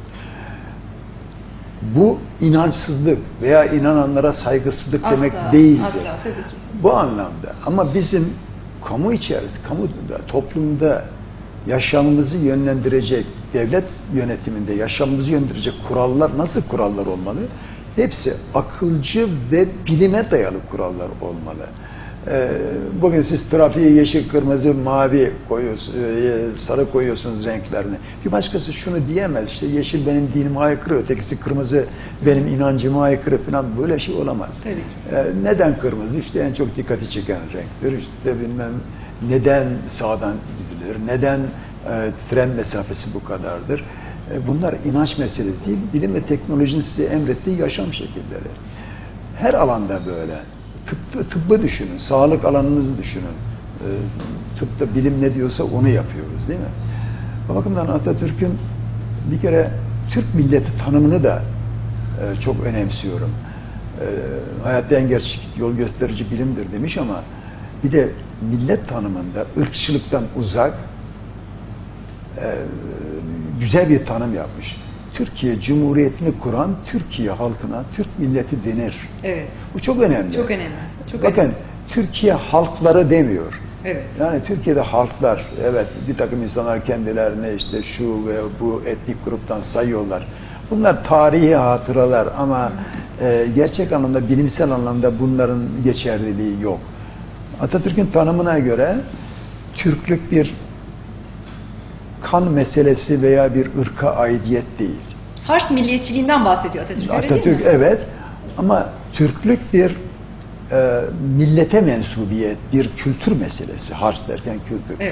Bu inançsızlık veya inananlara saygısızlık asla, demek değildir. Asla, tabii ki. Bu anlamda. Ama bizim kamu içerisinde, kamuda, toplumda yaşamımızı yönlendirecek, devlet yönetiminde yaşamımızı yönlendirecek kurallar nasıl kurallar olmalı? Hepsi akılcı ve bilime dayalı kurallar olmalı. Ee, bugün siz trafiğe yeşil, kırmızı, mavi koyuyorsunuz, e, sarı koyuyorsunuz renklerini. Bir başkası şunu diyemez, işte yeşil benim dinime aykırı, ötekisi kırmızı benim inancıma aykırı falan, böyle şey olamaz. Tabii ki. Ee, neden kırmızı? İşte en çok dikkati çeken renktir. İşte bilmem neden sağdan gidilir, neden e, fren mesafesi bu kadardır. E, bunlar inanç meselesi değil, bilim ve teknolojinin size emrettiği yaşam şekilleri. Her alanda böyle. Tıbbı, tıbbı düşünün, sağlık alanınızı düşünün. E, tıpta bilim ne diyorsa onu yapıyoruz değil mi? O bakımdan Atatürk'ün bir kere Türk milleti tanımını da e, çok önemsiyorum. E, hayatta en gerçek yol gösterici bilimdir demiş ama bir de millet tanımında ırkçılıktan uzak e, güzel bir tanım yapmış. Türkiye Cumhuriyeti'ni kuran Türkiye halkına Türk milleti denir. Evet. Bu çok önemli. Çok önemli. Çok Bakın önemli. Türkiye halkları demiyor. Evet. Yani Türkiye'de halklar, evet bir takım insanlar kendilerini işte şu ve bu etnik gruptan sayıyorlar. Bunlar tarihi hatıralar ama e, gerçek anlamda, bilimsel anlamda bunların geçerliliği yok. Atatürk'ün tanımına göre Türklük bir kan meselesi veya bir ırka aidiyet değil. Hars milliyetçiliğinden bahsediyor Atatürk, öyle Atatürk değil mi? Evet ama Türklük bir e, millete mensubiyet, bir kültür meselesi. Hars derken kültür. Evet.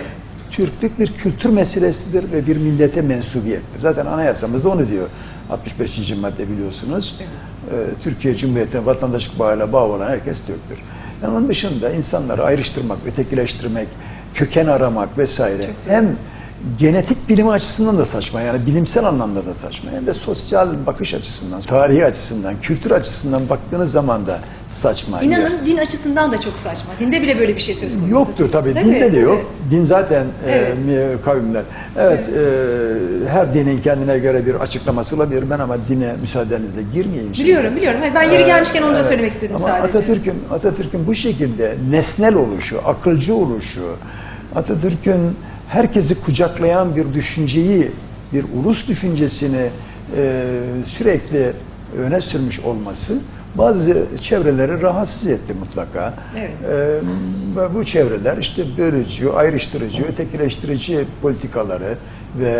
Türklük bir kültür meselesidir ve bir millete mensubiyettir. Zaten anayasamızda onu diyor. altmış beşinci madde biliyorsunuz. Evet. Ee, Türkiye Cumhuriyeti'ne vatandaşlık bağıyla bağ olan herkes Türktür. Yani onun dışında insanları ayrıştırmak, ötekileştirmek, köken aramak vesaire hem genetik bilimi açısından da saçma, yani bilimsel anlamda da saçma, hem de sosyal bakış açısından, tarihi açısından, kültür açısından baktığınız zaman da saçma. İnanın yes. din açısından da çok saçma. Dinde bile böyle bir şey söz konusu. Yoktur tabii, tabii dinde de tabii. yok. Din zaten evet. e, kavimler. Evet, evet. E, her dinin kendine göre bir açıklaması olabilir. Ben ama dine müsaadenizle girmeyeyim. Biliyorum, şimdi. biliyorum. Ben yeri gelmişken onu da evet. söylemek istedim ama sadece. Atatürk'ün Atatürk'ün bu şekilde nesnel oluşu, akılcı oluşu, Atatürk'ün herkesi kucaklayan bir düşünceyi, bir ulus düşüncesini e, sürekli öne sürmüş olması bazı çevreleri rahatsız etti mutlaka. Evet. E, bu çevreler işte bölücü, ayrıştırıcı, ötekileştirici politikaları ve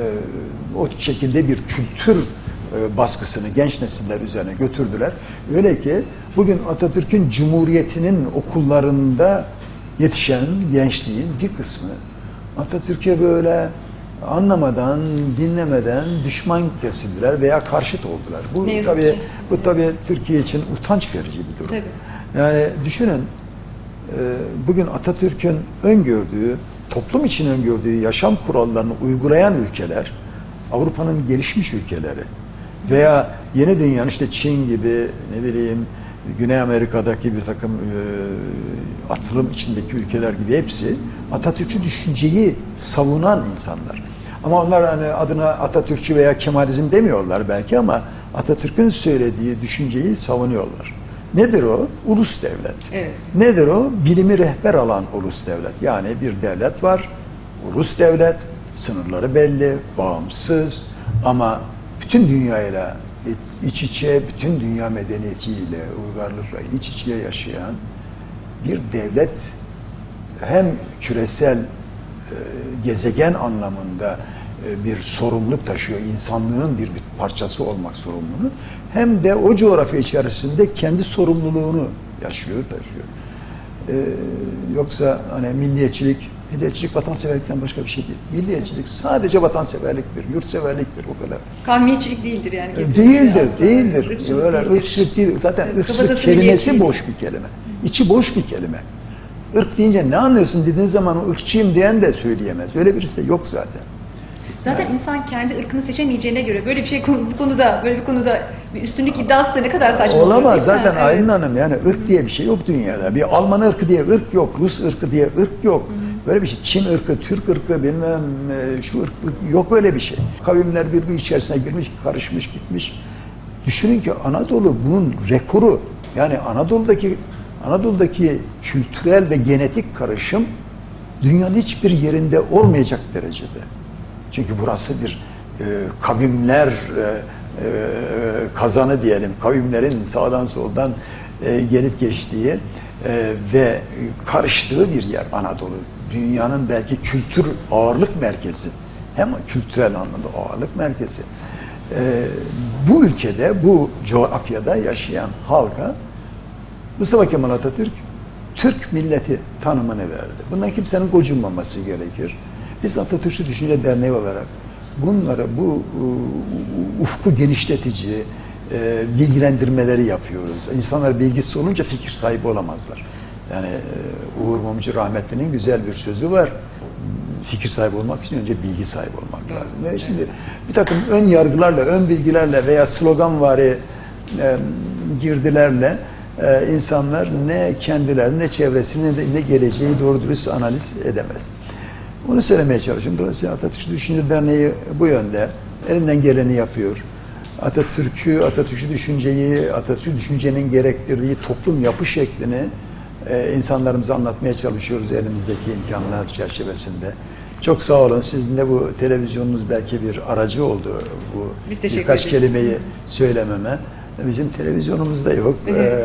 e, o şekilde bir kültür e, baskısını genç nesiller üzerine götürdüler. Öyle ki bugün Atatürk'ün Cumhuriyeti'nin okullarında yetişen gençliğin bir kısmı Atatürk'e böyle anlamadan, dinlemeden düşman kesildiler veya karşıt oldular. Bu tabii bu tabii Türkiye için utanç verici bir durum. Tabii. Yani düşünün, bugün Atatürk'ün öngördüğü, toplum için öngördüğü yaşam kurallarını uygulayan ülkeler, Avrupa'nın gelişmiş ülkeleri veya yeni dünyanın işte Çin gibi, ne bileyim, Güney Amerika'daki bir takım e, atılım içindeki ülkeler gibi hepsi Atatürkçü düşünceyi savunan insanlar. Ama onlar hani adına Atatürkçü veya Kemalizm demiyorlar belki ama Atatürk'ün söylediği düşünceyi savunuyorlar. Nedir o? Ulus devlet. Evet. Nedir o? Bilimi rehber alan ulus devlet. Yani bir devlet var, ulus devlet, sınırları belli, bağımsız ama bütün dünyayla iç içe, bütün dünya medeniyetiyle, uygarlıkla iç içe yaşayan bir devlet, hem küresel e, gezegen anlamında e, bir sorumluluk taşıyor, insanlığın bir, bir parçası olmak sorumluluğunu, hem de o coğrafya içerisinde kendi sorumluluğunu yaşıyor, taşıyor. E, yoksa hani milliyetçilik, milliyetçilik vatanseverlikten başka bir şey değil. Milliyetçilik sadece vatanseverliktir, yurtseverliktir, o kadar. Kavmiyetçilik değildir yani. Değildir, değildir. Irkçılık Öyle değildir. Irkçılık değil. Zaten evet, ırkçılık kelimesi boş bir kelime. İçi boş bir kelime. Irk deyince ne anlıyorsun dediğin zaman o ırkçıyım diyen de söyleyemez. Öyle birisi de yok zaten. Zaten yani insan kendi ırkını seçemeyeceğine göre böyle bir şey bu konuda böyle bir konuda bir üstünlük iddiası da ne kadar saçma olur. Olamaz zaten Aylin evet. Hanım, yani ırk diye bir şey yok dünyada. Bir Alman ırkı diye ırk yok, Rus ırkı diye ırk yok. Hı hı. Böyle bir şey. Çin ırkı, Türk ırkı, bilmem şu ırk, yok öyle bir şey. Kavimler birbiri içerisine girmiş, karışmış, gitmiş. Düşünün ki Anadolu bunun rekoru. Yani Anadolu'daki Anadolu'daki kültürel ve genetik karışım dünyanın hiçbir yerinde olmayacak derecede. Çünkü burası bir e, kavimler e, e, kazanı diyelim. Kavimlerin sağdan soldan e, gelip geçtiği e, ve karıştığı bir yer Anadolu. Dünyanın belki kültür ağırlık merkezi. Hem kültürel anlamda ağırlık merkezi. E, bu ülkede, bu coğrafyada yaşayan halka Mustafa Kemal Atatürk Türk milleti tanımını verdi. Bundan kimsenin gocunmaması gerekir. Biz Atatürkçü Düşünce Derneği olarak bunları, bu ufku genişletici e, bilgilendirmeleri yapıyoruz. İnsanlar bilgisiz olunca fikir sahibi olamazlar. Yani e, Uğur Mumcu rahmetlinin güzel bir sözü var. Fikir sahibi olmak için önce bilgi sahibi olmak lazım. Ve şimdi bir takım ön yargılarla, ön bilgilerle veya sloganvari e, girdilerle e, insanlar ne kendilerini, ne çevresini, ne, ne geleceği doğru dürüst analiz edemez. Onu söylemeye çalışıyorum. Dolayısıyla Atatürkçü Düşünce Derneği bu yönde elinden geleni yapıyor. Atatürk'ü, Atatürkçü düşünceyi, Atatürkçü düşüncenin gerektirdiği toplum yapı şeklini e, insanlarımıza anlatmaya çalışıyoruz elimizdeki imkanlar çerçevesinde. Çok sağ olun. Sizin de bu televizyonunuz belki bir aracı oldu bu birkaç kelimeyi söylememe. Bizim televizyonumuz da yok,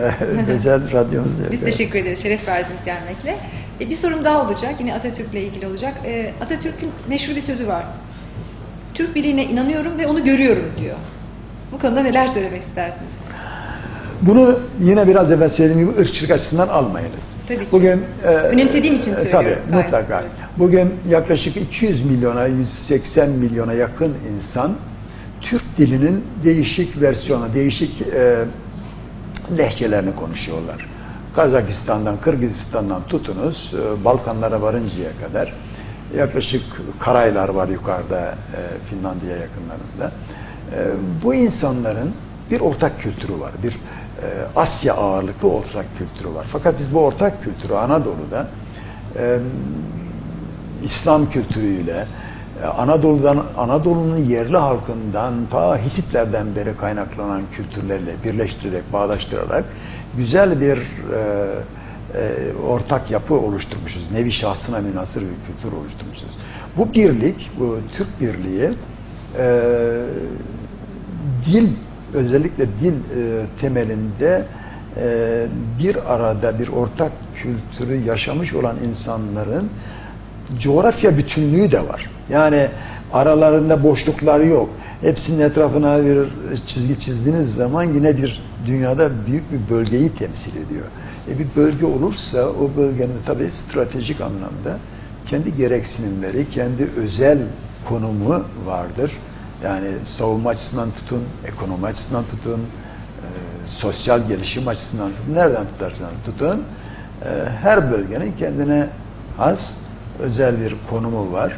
özel radyomuz da yok. Biz teşekkür ederiz, şeref verdiniz gelmekle. Bir sorum daha olacak, yine Atatürk'le ilgili olacak. Atatürk'ün meşhur bir sözü var. Türk birliğine inanıyorum ve onu görüyorum diyor. Bu konuda neler söylemek istersiniz? Bunu yine biraz evvel söylediğim gibi ırkçılık açısından almayınız. Tabii ki. Bugün, Önemsediğim için söylüyorum. Tabii, mutlaka. Evet. Bugün yaklaşık iki yüz milyona, yüz seksen milyona yakın insan Türk dilinin değişik versiyonu, değişik e, lehçelerini konuşuyorlar. Kazakistan'dan, Kırgızistan'dan tutunuz, e, Balkanlara varıncaya kadar yaklaşık Karaylar var yukarıda, e, Finlandiya yakınlarında. E, bu insanların bir ortak kültürü var, bir e, Asya ağırlıklı ortak kültürü var. Fakat biz bu ortak kültürü Anadolu'da e, İslam kültürüyle, Anadolu'dan, Anadolu'nun yerli halkından ta Hititlerden beri kaynaklanan kültürlerle birleştirerek, bağdaştırarak güzel bir e, e, ortak yapı oluşturmuşuz. Nevi şahsına münhasır bir kültür oluşturmuşuz. Bu birlik, bu Türk birliği e, dil, özellikle dil e, temelinde e, bir arada bir ortak kültürü yaşamış olan insanların coğrafya bütünlüğü de var. Yani aralarında boşluklar yok. Hepsinin etrafına bir çizgi çizdiğiniz zaman yine bir dünyada büyük bir bölgeyi temsil ediyor. E bir bölge olursa o bölgenin tabii stratejik anlamda kendi gereksinimleri, kendi özel konumu vardır. Yani savunma açısından tutun, ekonomi açısından tutun, e, sosyal gelişim açısından tutun, nereden tutarsanız tutun, e, her bölgenin kendine has özel bir konumu var.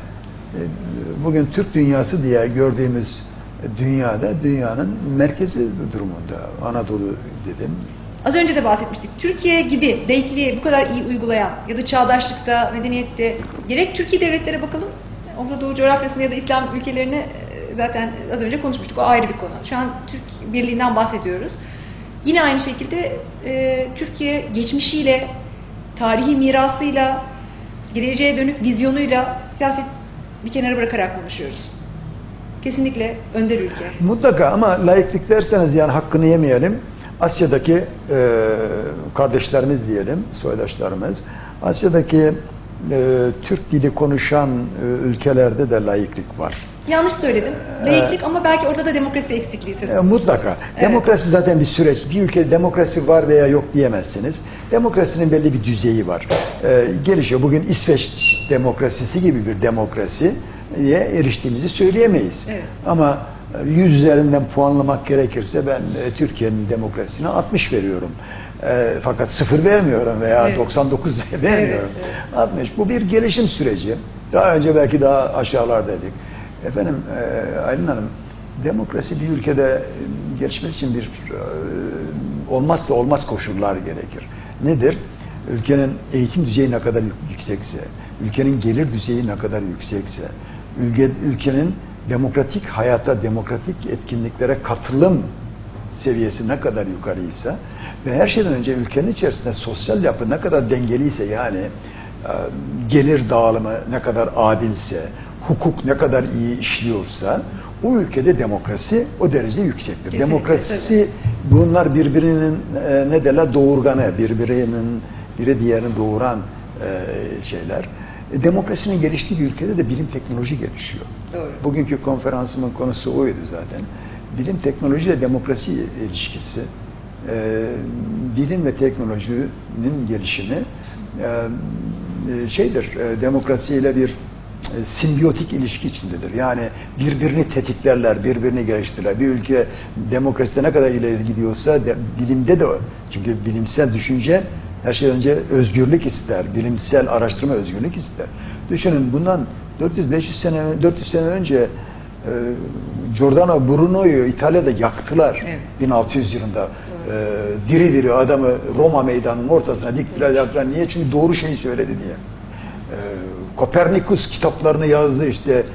Bugün Türk dünyası diye gördüğümüz dünyada dünyanın merkezi durumunda. Anadolu dedim. Az önce de bahsetmiştik. Türkiye gibi laikliği bu kadar iyi uygulayan ya da çağdaşlıkta, medeniyette gerek Türkiye devletlere bakalım. Orta Doğu coğrafyasında ya da İslam ülkelerini zaten az önce konuşmuştuk. O ayrı bir konu. Şu an Türk Birliği'nden bahsediyoruz. Yine aynı şekilde e, Türkiye geçmişiyle, tarihi mirasıyla, geleceğe dönük vizyonuyla siyaset bir kenara bırakarak konuşuyoruz. Kesinlikle önder ülke. Mutlaka ama laiklik derseniz yani hakkını yemeyelim. Asya'daki e, kardeşlerimiz diyelim, soydaşlarımız, Asya'daki e, Türk dili konuşan e, ülkelerde de laiklik var. Yanlış söyledim. Laiklik ee, ama belki orada da demokrasi eksikliği söz konusu. Mutlaka. Evet. Demokrasi zaten bir süreç. Bir ülkede demokrasi var veya yok diyemezsiniz. Demokrasinin belli bir düzeyi var. Ee, gelişiyor. Bugün İsveç demokrasisi gibi bir demokrasiye eriştiğimizi söyleyemeyiz. Evet. Ama yüz üzerinden puanlamak gerekirse ben e, Türkiye'nin demokrasisine altmış veriyorum. E, fakat sıfır vermiyorum veya evet. doksan dokuz vermiyorum. Evet, evet. altmış. Bu bir gelişim süreci. Daha önce belki daha aşağılardaydık. Efendim, e, Aylin Hanım, demokrasi bir ülkede gelişmesi için bir e, olmazsa olmaz koşullar gerekir. Nedir? Ülkenin eğitim düzeyi ne kadar yüksekse, ülkenin gelir düzeyi ne kadar yüksekse, ülke, ülkenin demokratik hayata, demokratik etkinliklere katılım seviyesi ne kadar yukarıysa ve her şeyden önce ülkenin içerisinde sosyal yapı ne kadar dengeliyse, yani e, gelir dağılımı ne kadar adilse, hukuk ne kadar iyi işliyorsa o ülkede demokrasi o derece yüksektir. Kesinlikle, demokrasi tabii. Bunlar birbirinin e, ne derler doğurganı, birbirinin biri diğerini doğuran e, şeyler. E, demokrasinin geliştiği bir ülkede de bilim teknoloji gelişiyor. Doğru. Bugünkü konferansımın konusu oydu zaten. Bilim teknoloji ile demokrasi ilişkisi, e, bilim ve teknolojinin gelişimi e, şeydir, e, demokrasiyle bir e, simbiyotik ilişki içindedir. Yani birbirini tetiklerler, birbirini geliştirirler. Bir ülke demokraside ne kadar ileri gidiyorsa de, bilimde de, çünkü bilimsel düşünce her şeyden önce özgürlük ister, bilimsel araştırma özgürlük ister. Düşünün, bundan dört yüz beş yüz sene, dört yüz sene önce e, Giordano Bruno'yu İtalya'da yaktılar. Evet. bin altı yüz yılında. E, diri diri adamı Roma meydanının ortasına diktiler, yaktılar. Niye? Çünkü doğru şeyi söyledi diye. E, Kopernikus kitaplarını yazdı, işte e,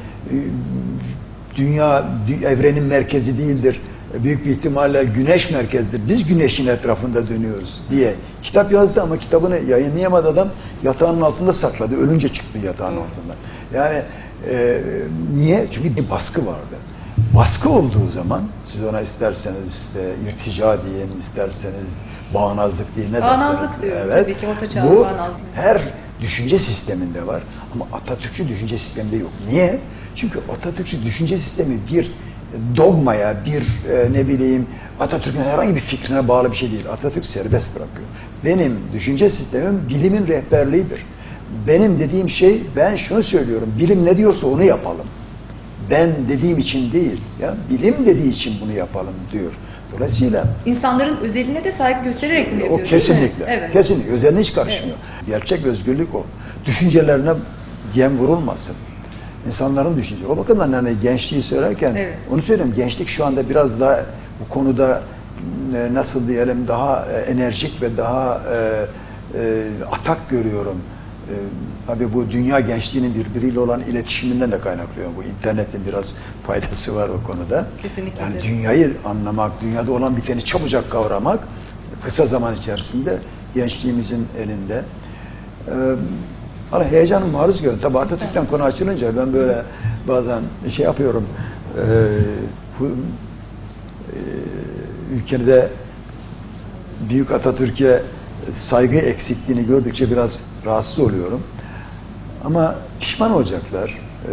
dünya evrenin merkezi değildir. Büyük bir ihtimalle güneş merkezdir. Biz güneşin etrafında dönüyoruz diye kitap yazdı ama kitabını yayınlayamadı adam. Yatağının altında sakladı. Ölünce çıktı yatağın altından. Yani e, niye? Çünkü bir baskı vardı. Baskı olduğu zaman siz ona isterseniz işte irtica deyin, isterseniz bağnazlık deyin. Ne bağnazlık diyorum evet. Tabii ki orta çağ bu bağnazlık. Her düşünce sisteminde var ama Atatürkçü düşünce sisteminde yok. Niye? Çünkü Atatürkçü düşünce sistemi bir dogmaya, bir e, ne bileyim Atatürk'ün herhangi bir fikrine bağlı bir şey değil. Atatürk serbest bırakıyor. Benim düşünce sistemim bilimin rehberliğidir. benim dediğim şey, ben şunu söylüyorum, bilim ne diyorsa onu yapalım. Ben dediğim için değil, ya bilim dediği için bunu yapalım diyor. Dolayısıyla insanların özeline de saygı göstererek bunu yapıyor. O kesinlikle. Evet. Kesinlikle. Özeline hiç karışmıyor. Evet. Gerçek özgürlük o. Düşüncelerine yem vurulmasın. İnsanların düşünce. O bakımdan hani gençliği söylerken evet. onu söyleyeyim. Gençlik şu anda biraz daha bu konuda nasıl diyelim daha enerjik ve daha e, e, atak görüyorum. E, tabii bu dünya gençliğinin birbiriyle olan iletişiminden de kaynaklıyor. Bu internetin biraz faydası var o konuda. Kesinlikle. Yani dünyayı anlamak, dünyada olan biteni çabucak kavramak kısa zaman içerisinde gençliğimizin elinde. Ee, heyecanım maruz görüyorum. Tabii Atatürk'ten konu açılınca ben böyle bazen şey yapıyorum. E, bu, e, ülkede büyük Atatürk'e saygı eksikliğini gördükçe biraz rahatsız oluyorum. Ama pişman olacaklar e,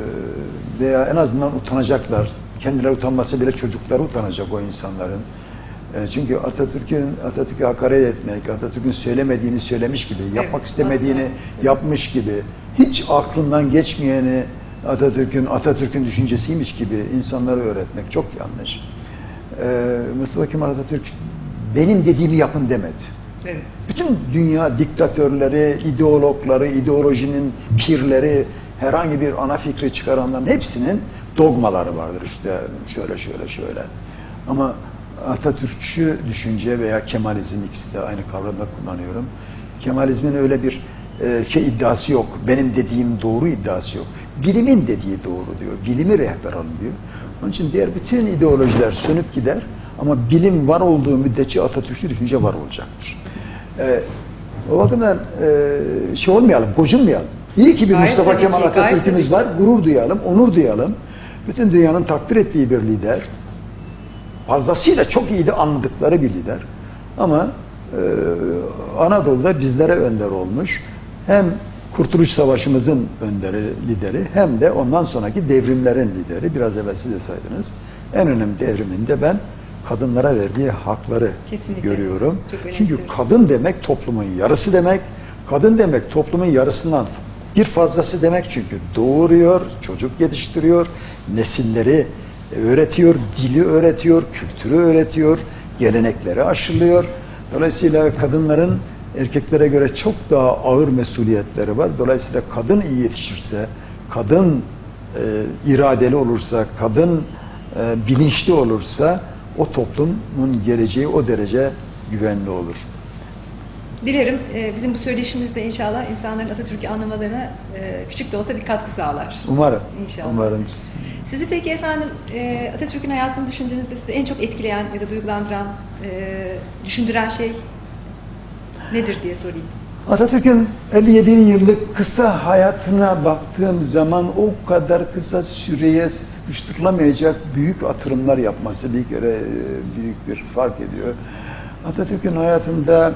veya en azından utanacaklar. Kendileri utanması bile çocukları utanacak o insanların. E, çünkü Atatürk'ün Atatürk'e hakaret etmek, Atatürk'ün söylemediğini söylemiş gibi, yapmak evet, istemediğini aslında. yapmış gibi, hiç aklından geçmeyeni Atatürk'ün Atatürk'ün düşüncesiymiş gibi insanlara öğretmek çok yanlış. E, Mustafa Kemal Atatürk benim dediğimi yapın demedi. Evet. Bütün dünya diktatörleri, ideologları, ideolojinin pirleri, herhangi bir ana fikri çıkaranların hepsinin dogmaları vardır işte şöyle şöyle şöyle. Ama Atatürkçü düşünce veya Kemalizm, ikisi de aynı kavramda kullanıyorum. Kemalizmin öyle bir e, şey iddiası yok. Benim dediğim doğru iddiası yok. Bilimin dediği doğru diyor. Bilimi rehber alın diyor. Onun için diğer bütün ideolojiler sönüp gider. Ama bilim var olduğu müddetçe Atatürkçü düşünce var olacaktır. Ee, o bakımdan e, şey olmayalım, gocunmayalım. İyi ki bir gayet Mustafa Kemal ki, Atatürk'ümüz var, gurur duyalım, onur duyalım. Bütün dünyanın takdir ettiği bir lider. Fazlasıyla çok iyi de anladıkları bir lider. Ama e, Anadolu'da bizlere önder olmuş. Hem Kurtuluş Savaşımızın önderi, lideri, hem de ondan sonraki devrimlerin lideri. Biraz evvel siz de saydınız. En önemli devriminde ben kadınlara verdiği hakları kesinlikle görüyorum. Çünkü kadın demek toplumun yarısı demek. Kadın demek toplumun yarısından bir fazlası demek, çünkü doğuruyor, çocuk yetiştiriyor, nesilleri öğretiyor, dili öğretiyor, kültürü öğretiyor, gelenekleri aşılıyor. Dolayısıyla kadınların erkeklere göre çok daha ağır mesuliyetleri var. Dolayısıyla kadın iyi yetişirse, kadın e, iradeli olursa, kadın e, bilinçli olursa o toplumun geleceği o derece güvenli olur. Dilerim e, bizim bu söyleşimizde inşallah insanların Atatürk'ü anlamalarına e, küçük de olsa bir katkı sağlar. Umarım. İnşallah. Umarım. Sizi peki efendim e, Atatürk'ün hayatını düşündüğünüzde sizi en çok etkileyen ya da duygulandıran, e, düşündüren şey nedir diye sorayım. Atatürk'ün elli yedi yıllık kısa hayatına baktığım zaman o kadar kısa süreye sıkıştırılamayacak büyük atılımlar yapması bir kere büyük bir fark ediyor. Atatürk'ün hayatında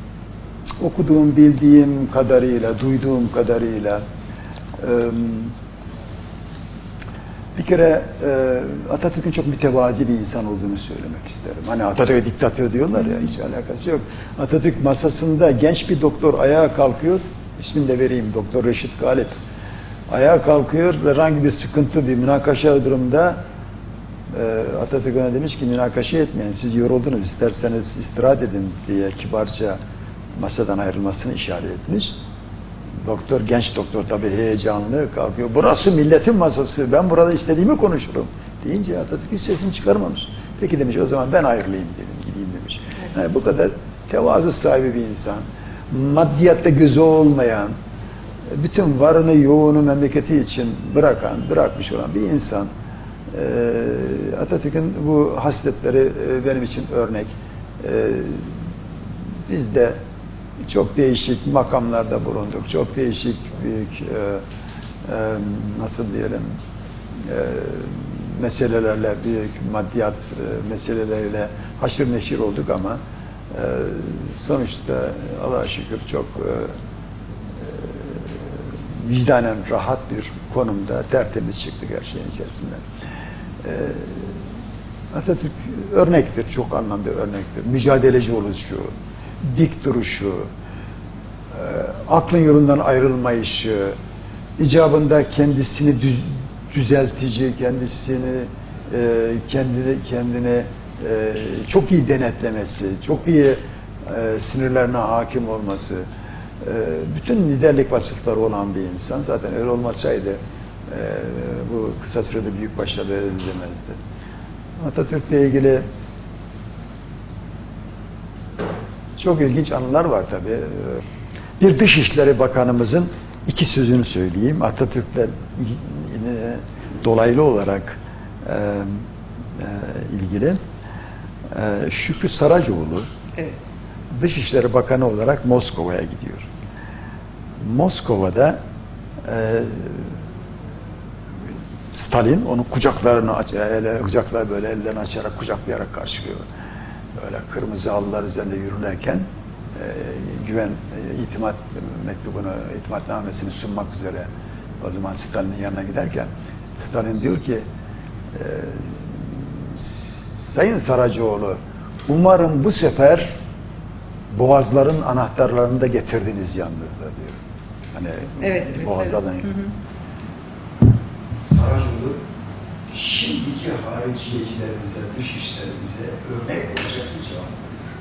okuduğum, bildiğim kadarıyla, duyduğum kadarıyla bir kere Atatürk'ün çok mütevazi bir insan olduğunu söylemek isterim. Hani Atatürk'e diktatör diyorlar ya, hiç alakası yok. Atatürk masasında genç bir doktor ayağa kalkıyor, ismini de vereyim, Doktor Reşit Galip. Ayağa kalkıyor, herhangi bir sıkıntı, bir münakaşa durumda Atatürk ona demiş ki münakaşa etmeyin, siz yoruldunuz, isterseniz istirahat edin diye kibarca masadan ayrılmasını işaret etmiş. Doktor, genç doktor tabii heyecanlı kalkıyor. Burası milletin masası, ben burada istediğimi konuşurum deyince Atatürk hiç sesini çıkarmamış. Peki demiş, o zaman ben ayrılayım dedim, gideyim demiş. Yani bu kadar tevazu sahibi bir insan, maddiyatta gözü olmayan, bütün varını yoğunu memleketi için bırakan, bırakmış olan bir insan. Atatürk'ün bu hasletleri benim için örnek. Biz de çok değişik makamlarda bulunduk. Çok değişik büyük e, e, nasıl diyelim e, meselelerle, büyük maddiyat e, meseleleriyle haşır neşir olduk ama e, sonuçta Allah'a şükür çok e, e, vicdanen rahat bir konumda tertemiz çıktık her şeyin içerisinde. E, Atatürk örnektir, çok anlamda örnektir. Mücadeleci oluşu, dik duruşu, aklın yolundan ayrılmayışı, icabında kendisini düz, düzeltici, kendisini e, kendini kendine e, çok iyi denetlemesi, çok iyi e, sinirlerine hakim olması, e, bütün liderlik vasıfları olan bir insan. Zaten öyle olmasaydı e, bu kısa sürede büyük başarılar elde edemezdi. Atatürk'le ilgili çok ilginç anılar var tabii. Bir Dışişleri Bakanımızın iki sözünü söyleyeyim. Atatürk'le dolaylı olarak e, e, ilgili. E, Şükrü Saracoğlu Evet. Dışişleri Bakanı olarak Moskova'ya gidiyor. Moskova'da e, Stalin onun kucaklarını aç, ele, kucaklar böyle ellerini açarak kucaklayarak karşılıyor. Böyle kırmızı halılar üzerinde yürürlerken e, güven e, itimat mektubunu, itimatnamesini sunmak üzere o zaman Stalin'in yanına giderken Stalin diyor ki e, Sayın Saracoğlu, umarım bu sefer boğazların anahtarlarını da getirdiniz yanınızda diyor. Hani Evet, evet, boğazlardan. evet. Hı hı. Saracoğlu şimdiki hariciyecilerimize, dışişlerimize örnek olacak bir cevap veriyor.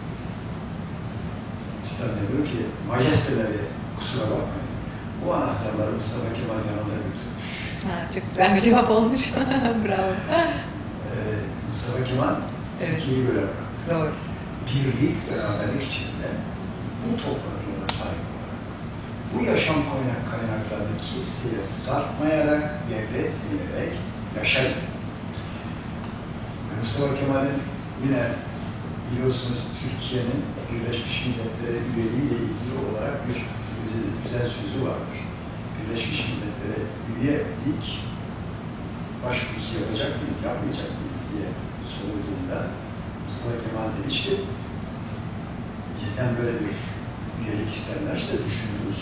Stalin diyor ki, majesteleri kusura bakmayın, bu anahtarları Mustafa Kemal yanında götürmüş. Ha, çok güzel bir cevap olmuş. Bravo. Ee, Mustafa Kemal Evet. Türkiye'yi böyle bıraktı. Doğru. Birlik, beraberlik içinde bu topraklara sahip olarak, bu yaşam kaynak kaynaklarını kimseye sarkmayarak, devretmeyerek yaşayın. Ve Mustafa Kemal'in yine biliyorsunuz Türkiye'nin Birleşmiş Milletler'e üyeliğiyle ilgili olarak bir güzel sözü vardır. Birleşmiş Milletler'e üyelik başvurusu yapacak mıyız, yapmayacak mıyız diye sorulduğunda Mustafa Kemal demiş ki bizden böyle bir üyelik isterlerse düşünürüz.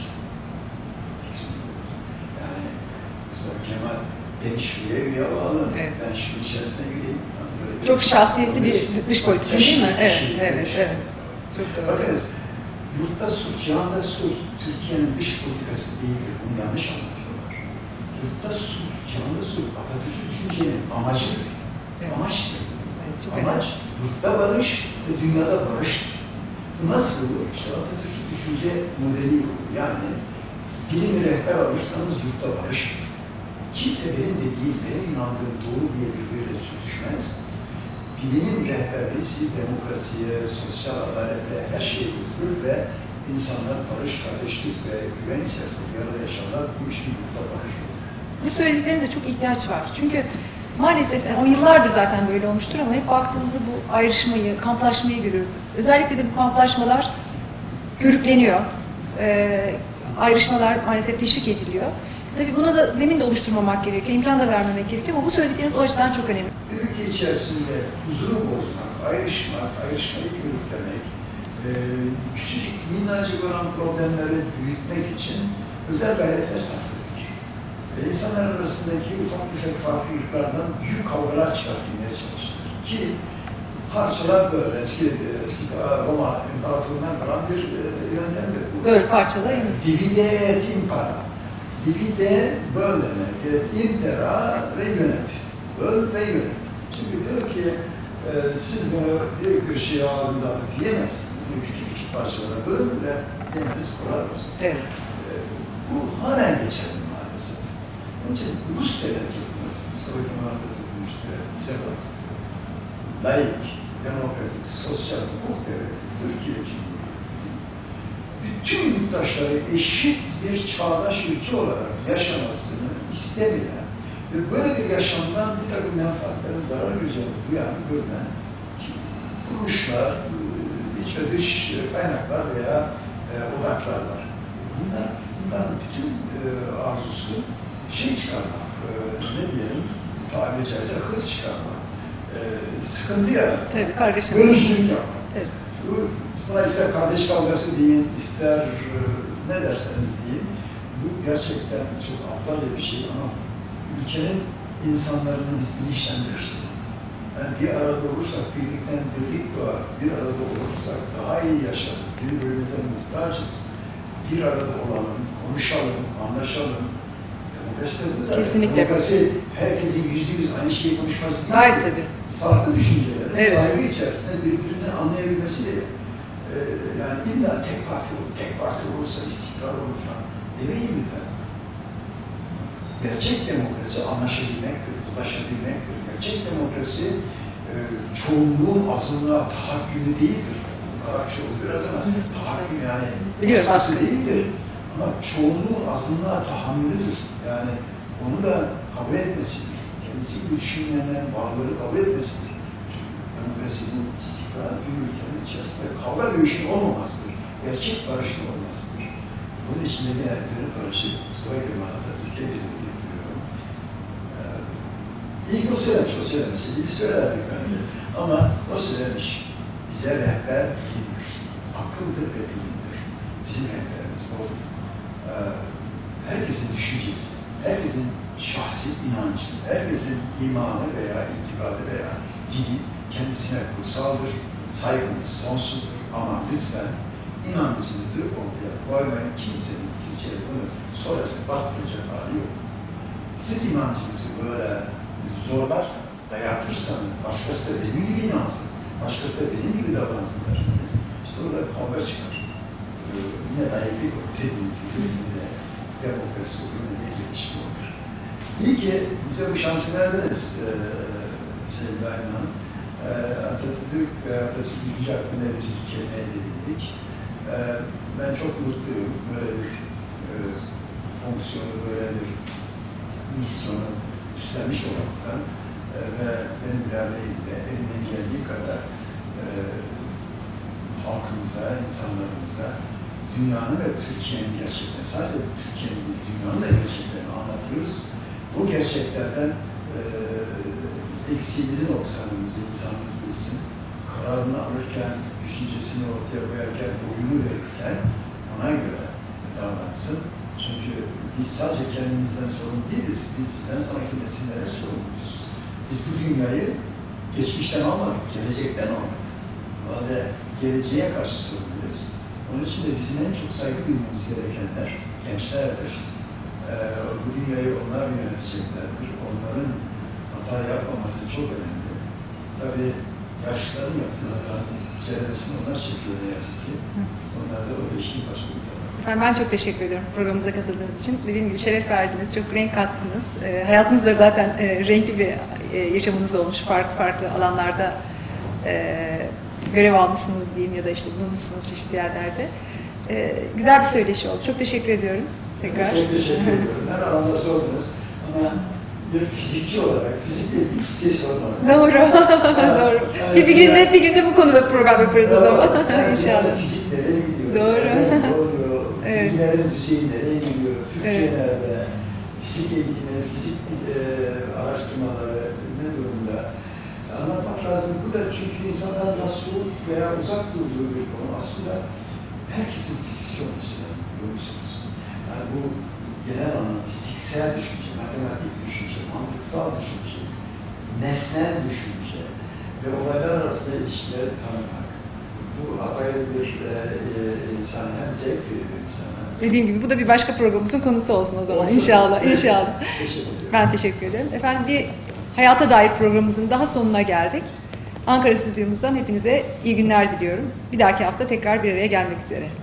Yani Mustafa Kemal beni şuraya üye alalım, evet. Ben şunun içerisine gireyim. Yani çok şahsiyetli bir dış politika değil mi? Evet, evet, evet. Çok doğru. Bakınız, yurtta sulh, cihanda sulh, Türkiye'nin dış politikası değildir. Bunu yanlış anlatıyorlar. Yurtta sulh, cihanda sulh, Atatürk'ün düşüncenin amacıdır. Evet. Amaçtır. Evet, çok Amaç, yurtta barış ve dünyada barıştır. Bu nasıl olur? İşte Atatürk'ün düşünce modeli bu. Yani bilimi rehber alırsanız yurtta barış olur. Kimse benim dediğim, benim inandığım doğru diye birbiriyle düşmez. Bilimin rehberliği demokrasiye, sosyal adalete, her şeyi götürür ve insanlar barış, kardeşlik ve güven içerisinde bir arada yaşarlar. Bu iş bir yurtta barış olur. Bu söylediklerinize çok ihtiyaç var. Çünkü maalesef yani on yıllardır zaten böyle olmuştur ama hep baktığımızda bu ayrışmayı, kamplaşmayı görüyoruz. Özellikle de bu kamplaşmalar körükleniyor. Ee, ayrışmalar maalesef teşvik ediliyor. Tabii buna da zemin de oluşturmamak gerekiyor, imkan da vermemek gerekiyor ama bu söyledikleriniz o açıdan çok önemli. Ülke içerisinde huzuru bozmak, ayrışmak, ayrışmayı körüklemek, e, küçücük minnacık olan problemleri büyütmek için özel gayretler sarf edilir. E, insanlar arasındaki ufak tefek farklılıklardan büyük kavgalar çıkartılmaya çalışılır. Ki parçalar böyle eski, eski Roma İmparatorluğundan kalan bir e, yöntemdir bu. Böyle parçalayın. Divide et impera. Divide, böl demek, et impera ve yönet. Böl ve yönet. Çünkü diyor ki, e, siz bunu büyük bir şeyi ağzınıza atıp yiyemezsiniz. Bunu küçük küçük parçalara bölün ve yemeniz kolay olsun. Evet. E, bu halen geçerli maalesef. Onun için Rus devleti, Mustafa Kemal Atatürk'ün işte bize bak, laik, demokratik, sosyal hukuk devleti, Türkiye Cumhuriyeti, bütün yurttaşları eşit bir çağdaş ülke olarak yaşamasını istemeyen ve böyle bir yaşamdan bir takım menfaatlere zarar göreceğini duyan, görünen kuruluşlar, iç ve dış kaynaklar veya e, odaklar var. Bunlar, bunların bütün e, arzusu şey çıkarmak, e, ne diyelim, tabiri caizse hız çıkarmak, e, sıkıntı yaratmak, Tabii, kargaşa. bölücülük yapmak. Tabii. Bu, buna ister kardeş kavgası deyin, ister e, ne derseniz deyin, bu gerçekten çok aptalca bir şey ama ülkenin insanlarını bilinçlendirirsin. Yani bir arada olursak birlikten birlik doğar, bir arada olursak daha iyi yaşarız, birbirimize muhtacız. bir arada olalım, konuşalım, anlaşalım. Demokrasi de bu zaten. Kesinlikle. Demokrasi herkesin yüzde yüz aynı şeyi konuşması değil. Hayır tabii. Farklı düşüncelere, evet. saygı içerisinde birbirini anlayabilmesi de e, yani illa tek parti olur, tek parti olursa istikrar olur falan demeyin lütfen. Gerçek demokrasi anlaşabilmektir, ulaşabilmektir. Gerçek demokrasi e, çoğunluğun azınlığa tahakkümü değildir. Arapça olur biraz ama tahakküm yani esası değildir. Ama çoğunluğun azınlığa tahammülüdür. Yani onu da kabul etmesidir. Kendisi gibi düşünmeyenlerin varlığı kabul etmesidir. Çünkü demokrasi bu istikrar bir ülkenin içerisinde kavga dövüşün olmamasıdır. Gerçek barışın olmasıdır. Bunun için de genel dönüp barışı Mustafa Kemal Atatürk'e getiriyorum. Ee, ilk o söylemiş, o söylemiş. Biz söylerdik bence. Ama o söylemiş. Bize rehber bilimdir. Akıldır ve bilimdir. Bizim rehberimiz odur. Ee, herkesin düşüncesi, herkesin şahsi inancı, herkesin imanı veya itikadı veya dini kendisine kutsaldır, saygımız sonsuzdur ama lütfen inancınızı ortaya koymayın. Kimsenin kimseye bunu soracak, bastıracak hali yok. Siz inancınızı böyle zorlarsanız, dayatırsanız, başkası da benim gibi inansın, başkası da benim gibi davransın derseniz, işte orada kavga çıkar. Ee, ne layıklık olur, dediğinizi, ne de demokrasi olur, ne de gelişme olur. İyi ki bize bu şansı verdiniz e, sevgili Aylin Hanım. E, Atatürk ve Atatürk yüzüncü hakkında bir kelime edildik. E, ben çok mutluyum böyle bir e, fonksiyonu, böyle bir misyonu üstlenmiş olmaktan e, ve benim derneğimde elimden geldiği kadar e, halkımıza, insanlarımıza dünyanın ve Türkiye'nin gerçeklerini, sadece Türkiye'nin değil, dünyanın da gerçeklerini anlatıyoruz. Bu gerçeklerden e, eksiğimizi, noksanımızı insanlık bilsin, kararını alırken, düşüncesini ortaya koyarken, oyunu verirken ona göre davransın. Çünkü biz sadece kendimizden sorumlu değiliz, biz bizden sonraki nesillere sorumluyuz. Biz bu dünyayı geçmişten almadık, gelecekten aldık. Ve geleceğe karşı sorumluyuz. Onun için de bizim en çok saygı duymamız gerekenler gençlerdir. Ee, bu dünyayı onlar yöneteceklerdir. Onların hata yapmaması çok önemli. Tabii yaşlıların yaptığı hatanın ceremesini onlar çekiyor ne yazık ki. Onlar da o işin başlıyor. Ben çok teşekkür ediyorum programımıza katıldığınız için. Dediğim gibi şeref verdiniz, çok renk kattınız. E, hayatınızda zaten e, renkli bir e, yaşamınız olmuş, farklı farklı alanlarda e, görev almışsınız diyeyim ya da işte bulunmuşsunuz çeşitli yerlerde. E, güzel bir söyleşi oldu. Çok teşekkür ediyorum tekrar. Çok teşekkür ediyorum. Her alanda sordunuz ama bir fizikçi olarak fizikle bir şey sormadım. Doğru. Doğru. Yani, bir, bir günde bir günde bu konuda program yaparız o zaman. Yani İnşallah. Fizik nereye gidiyor? Doğru. Ne oluyor? Evet. Bilgilerin düzeyi nereye gidiyor? Türkiye evet. nerede? Fizik eğitimi, fizik e, araştırmaları ne durumda? Anlatmak lazım. Bu da çünkü insanların nasıl veya uzak durduğu bir konu. Aslında herkesin fizikçi olması lazım, biliyor musunuz? Yani bu genel anlamda fiziksel düşünce, matematik düşünce, mantıksal düşünce, nesnel düşünce ve olaylar arasında ilişkileri tanımak. Bu apayrı bir e, e, insan, hem zevk veriyor insana. Dediğim gibi bu da bir başka programımızın konusu olsun o zaman. Olsun. İnşallah, inşallah. Teşekkür ederim. Ben teşekkür ederim. Efendim bir hayata dair programımızın daha sonuna geldik. Ankara stüdyomuzdan hepinize iyi günler diliyorum. Bir dahaki hafta tekrar bir araya gelmek üzere.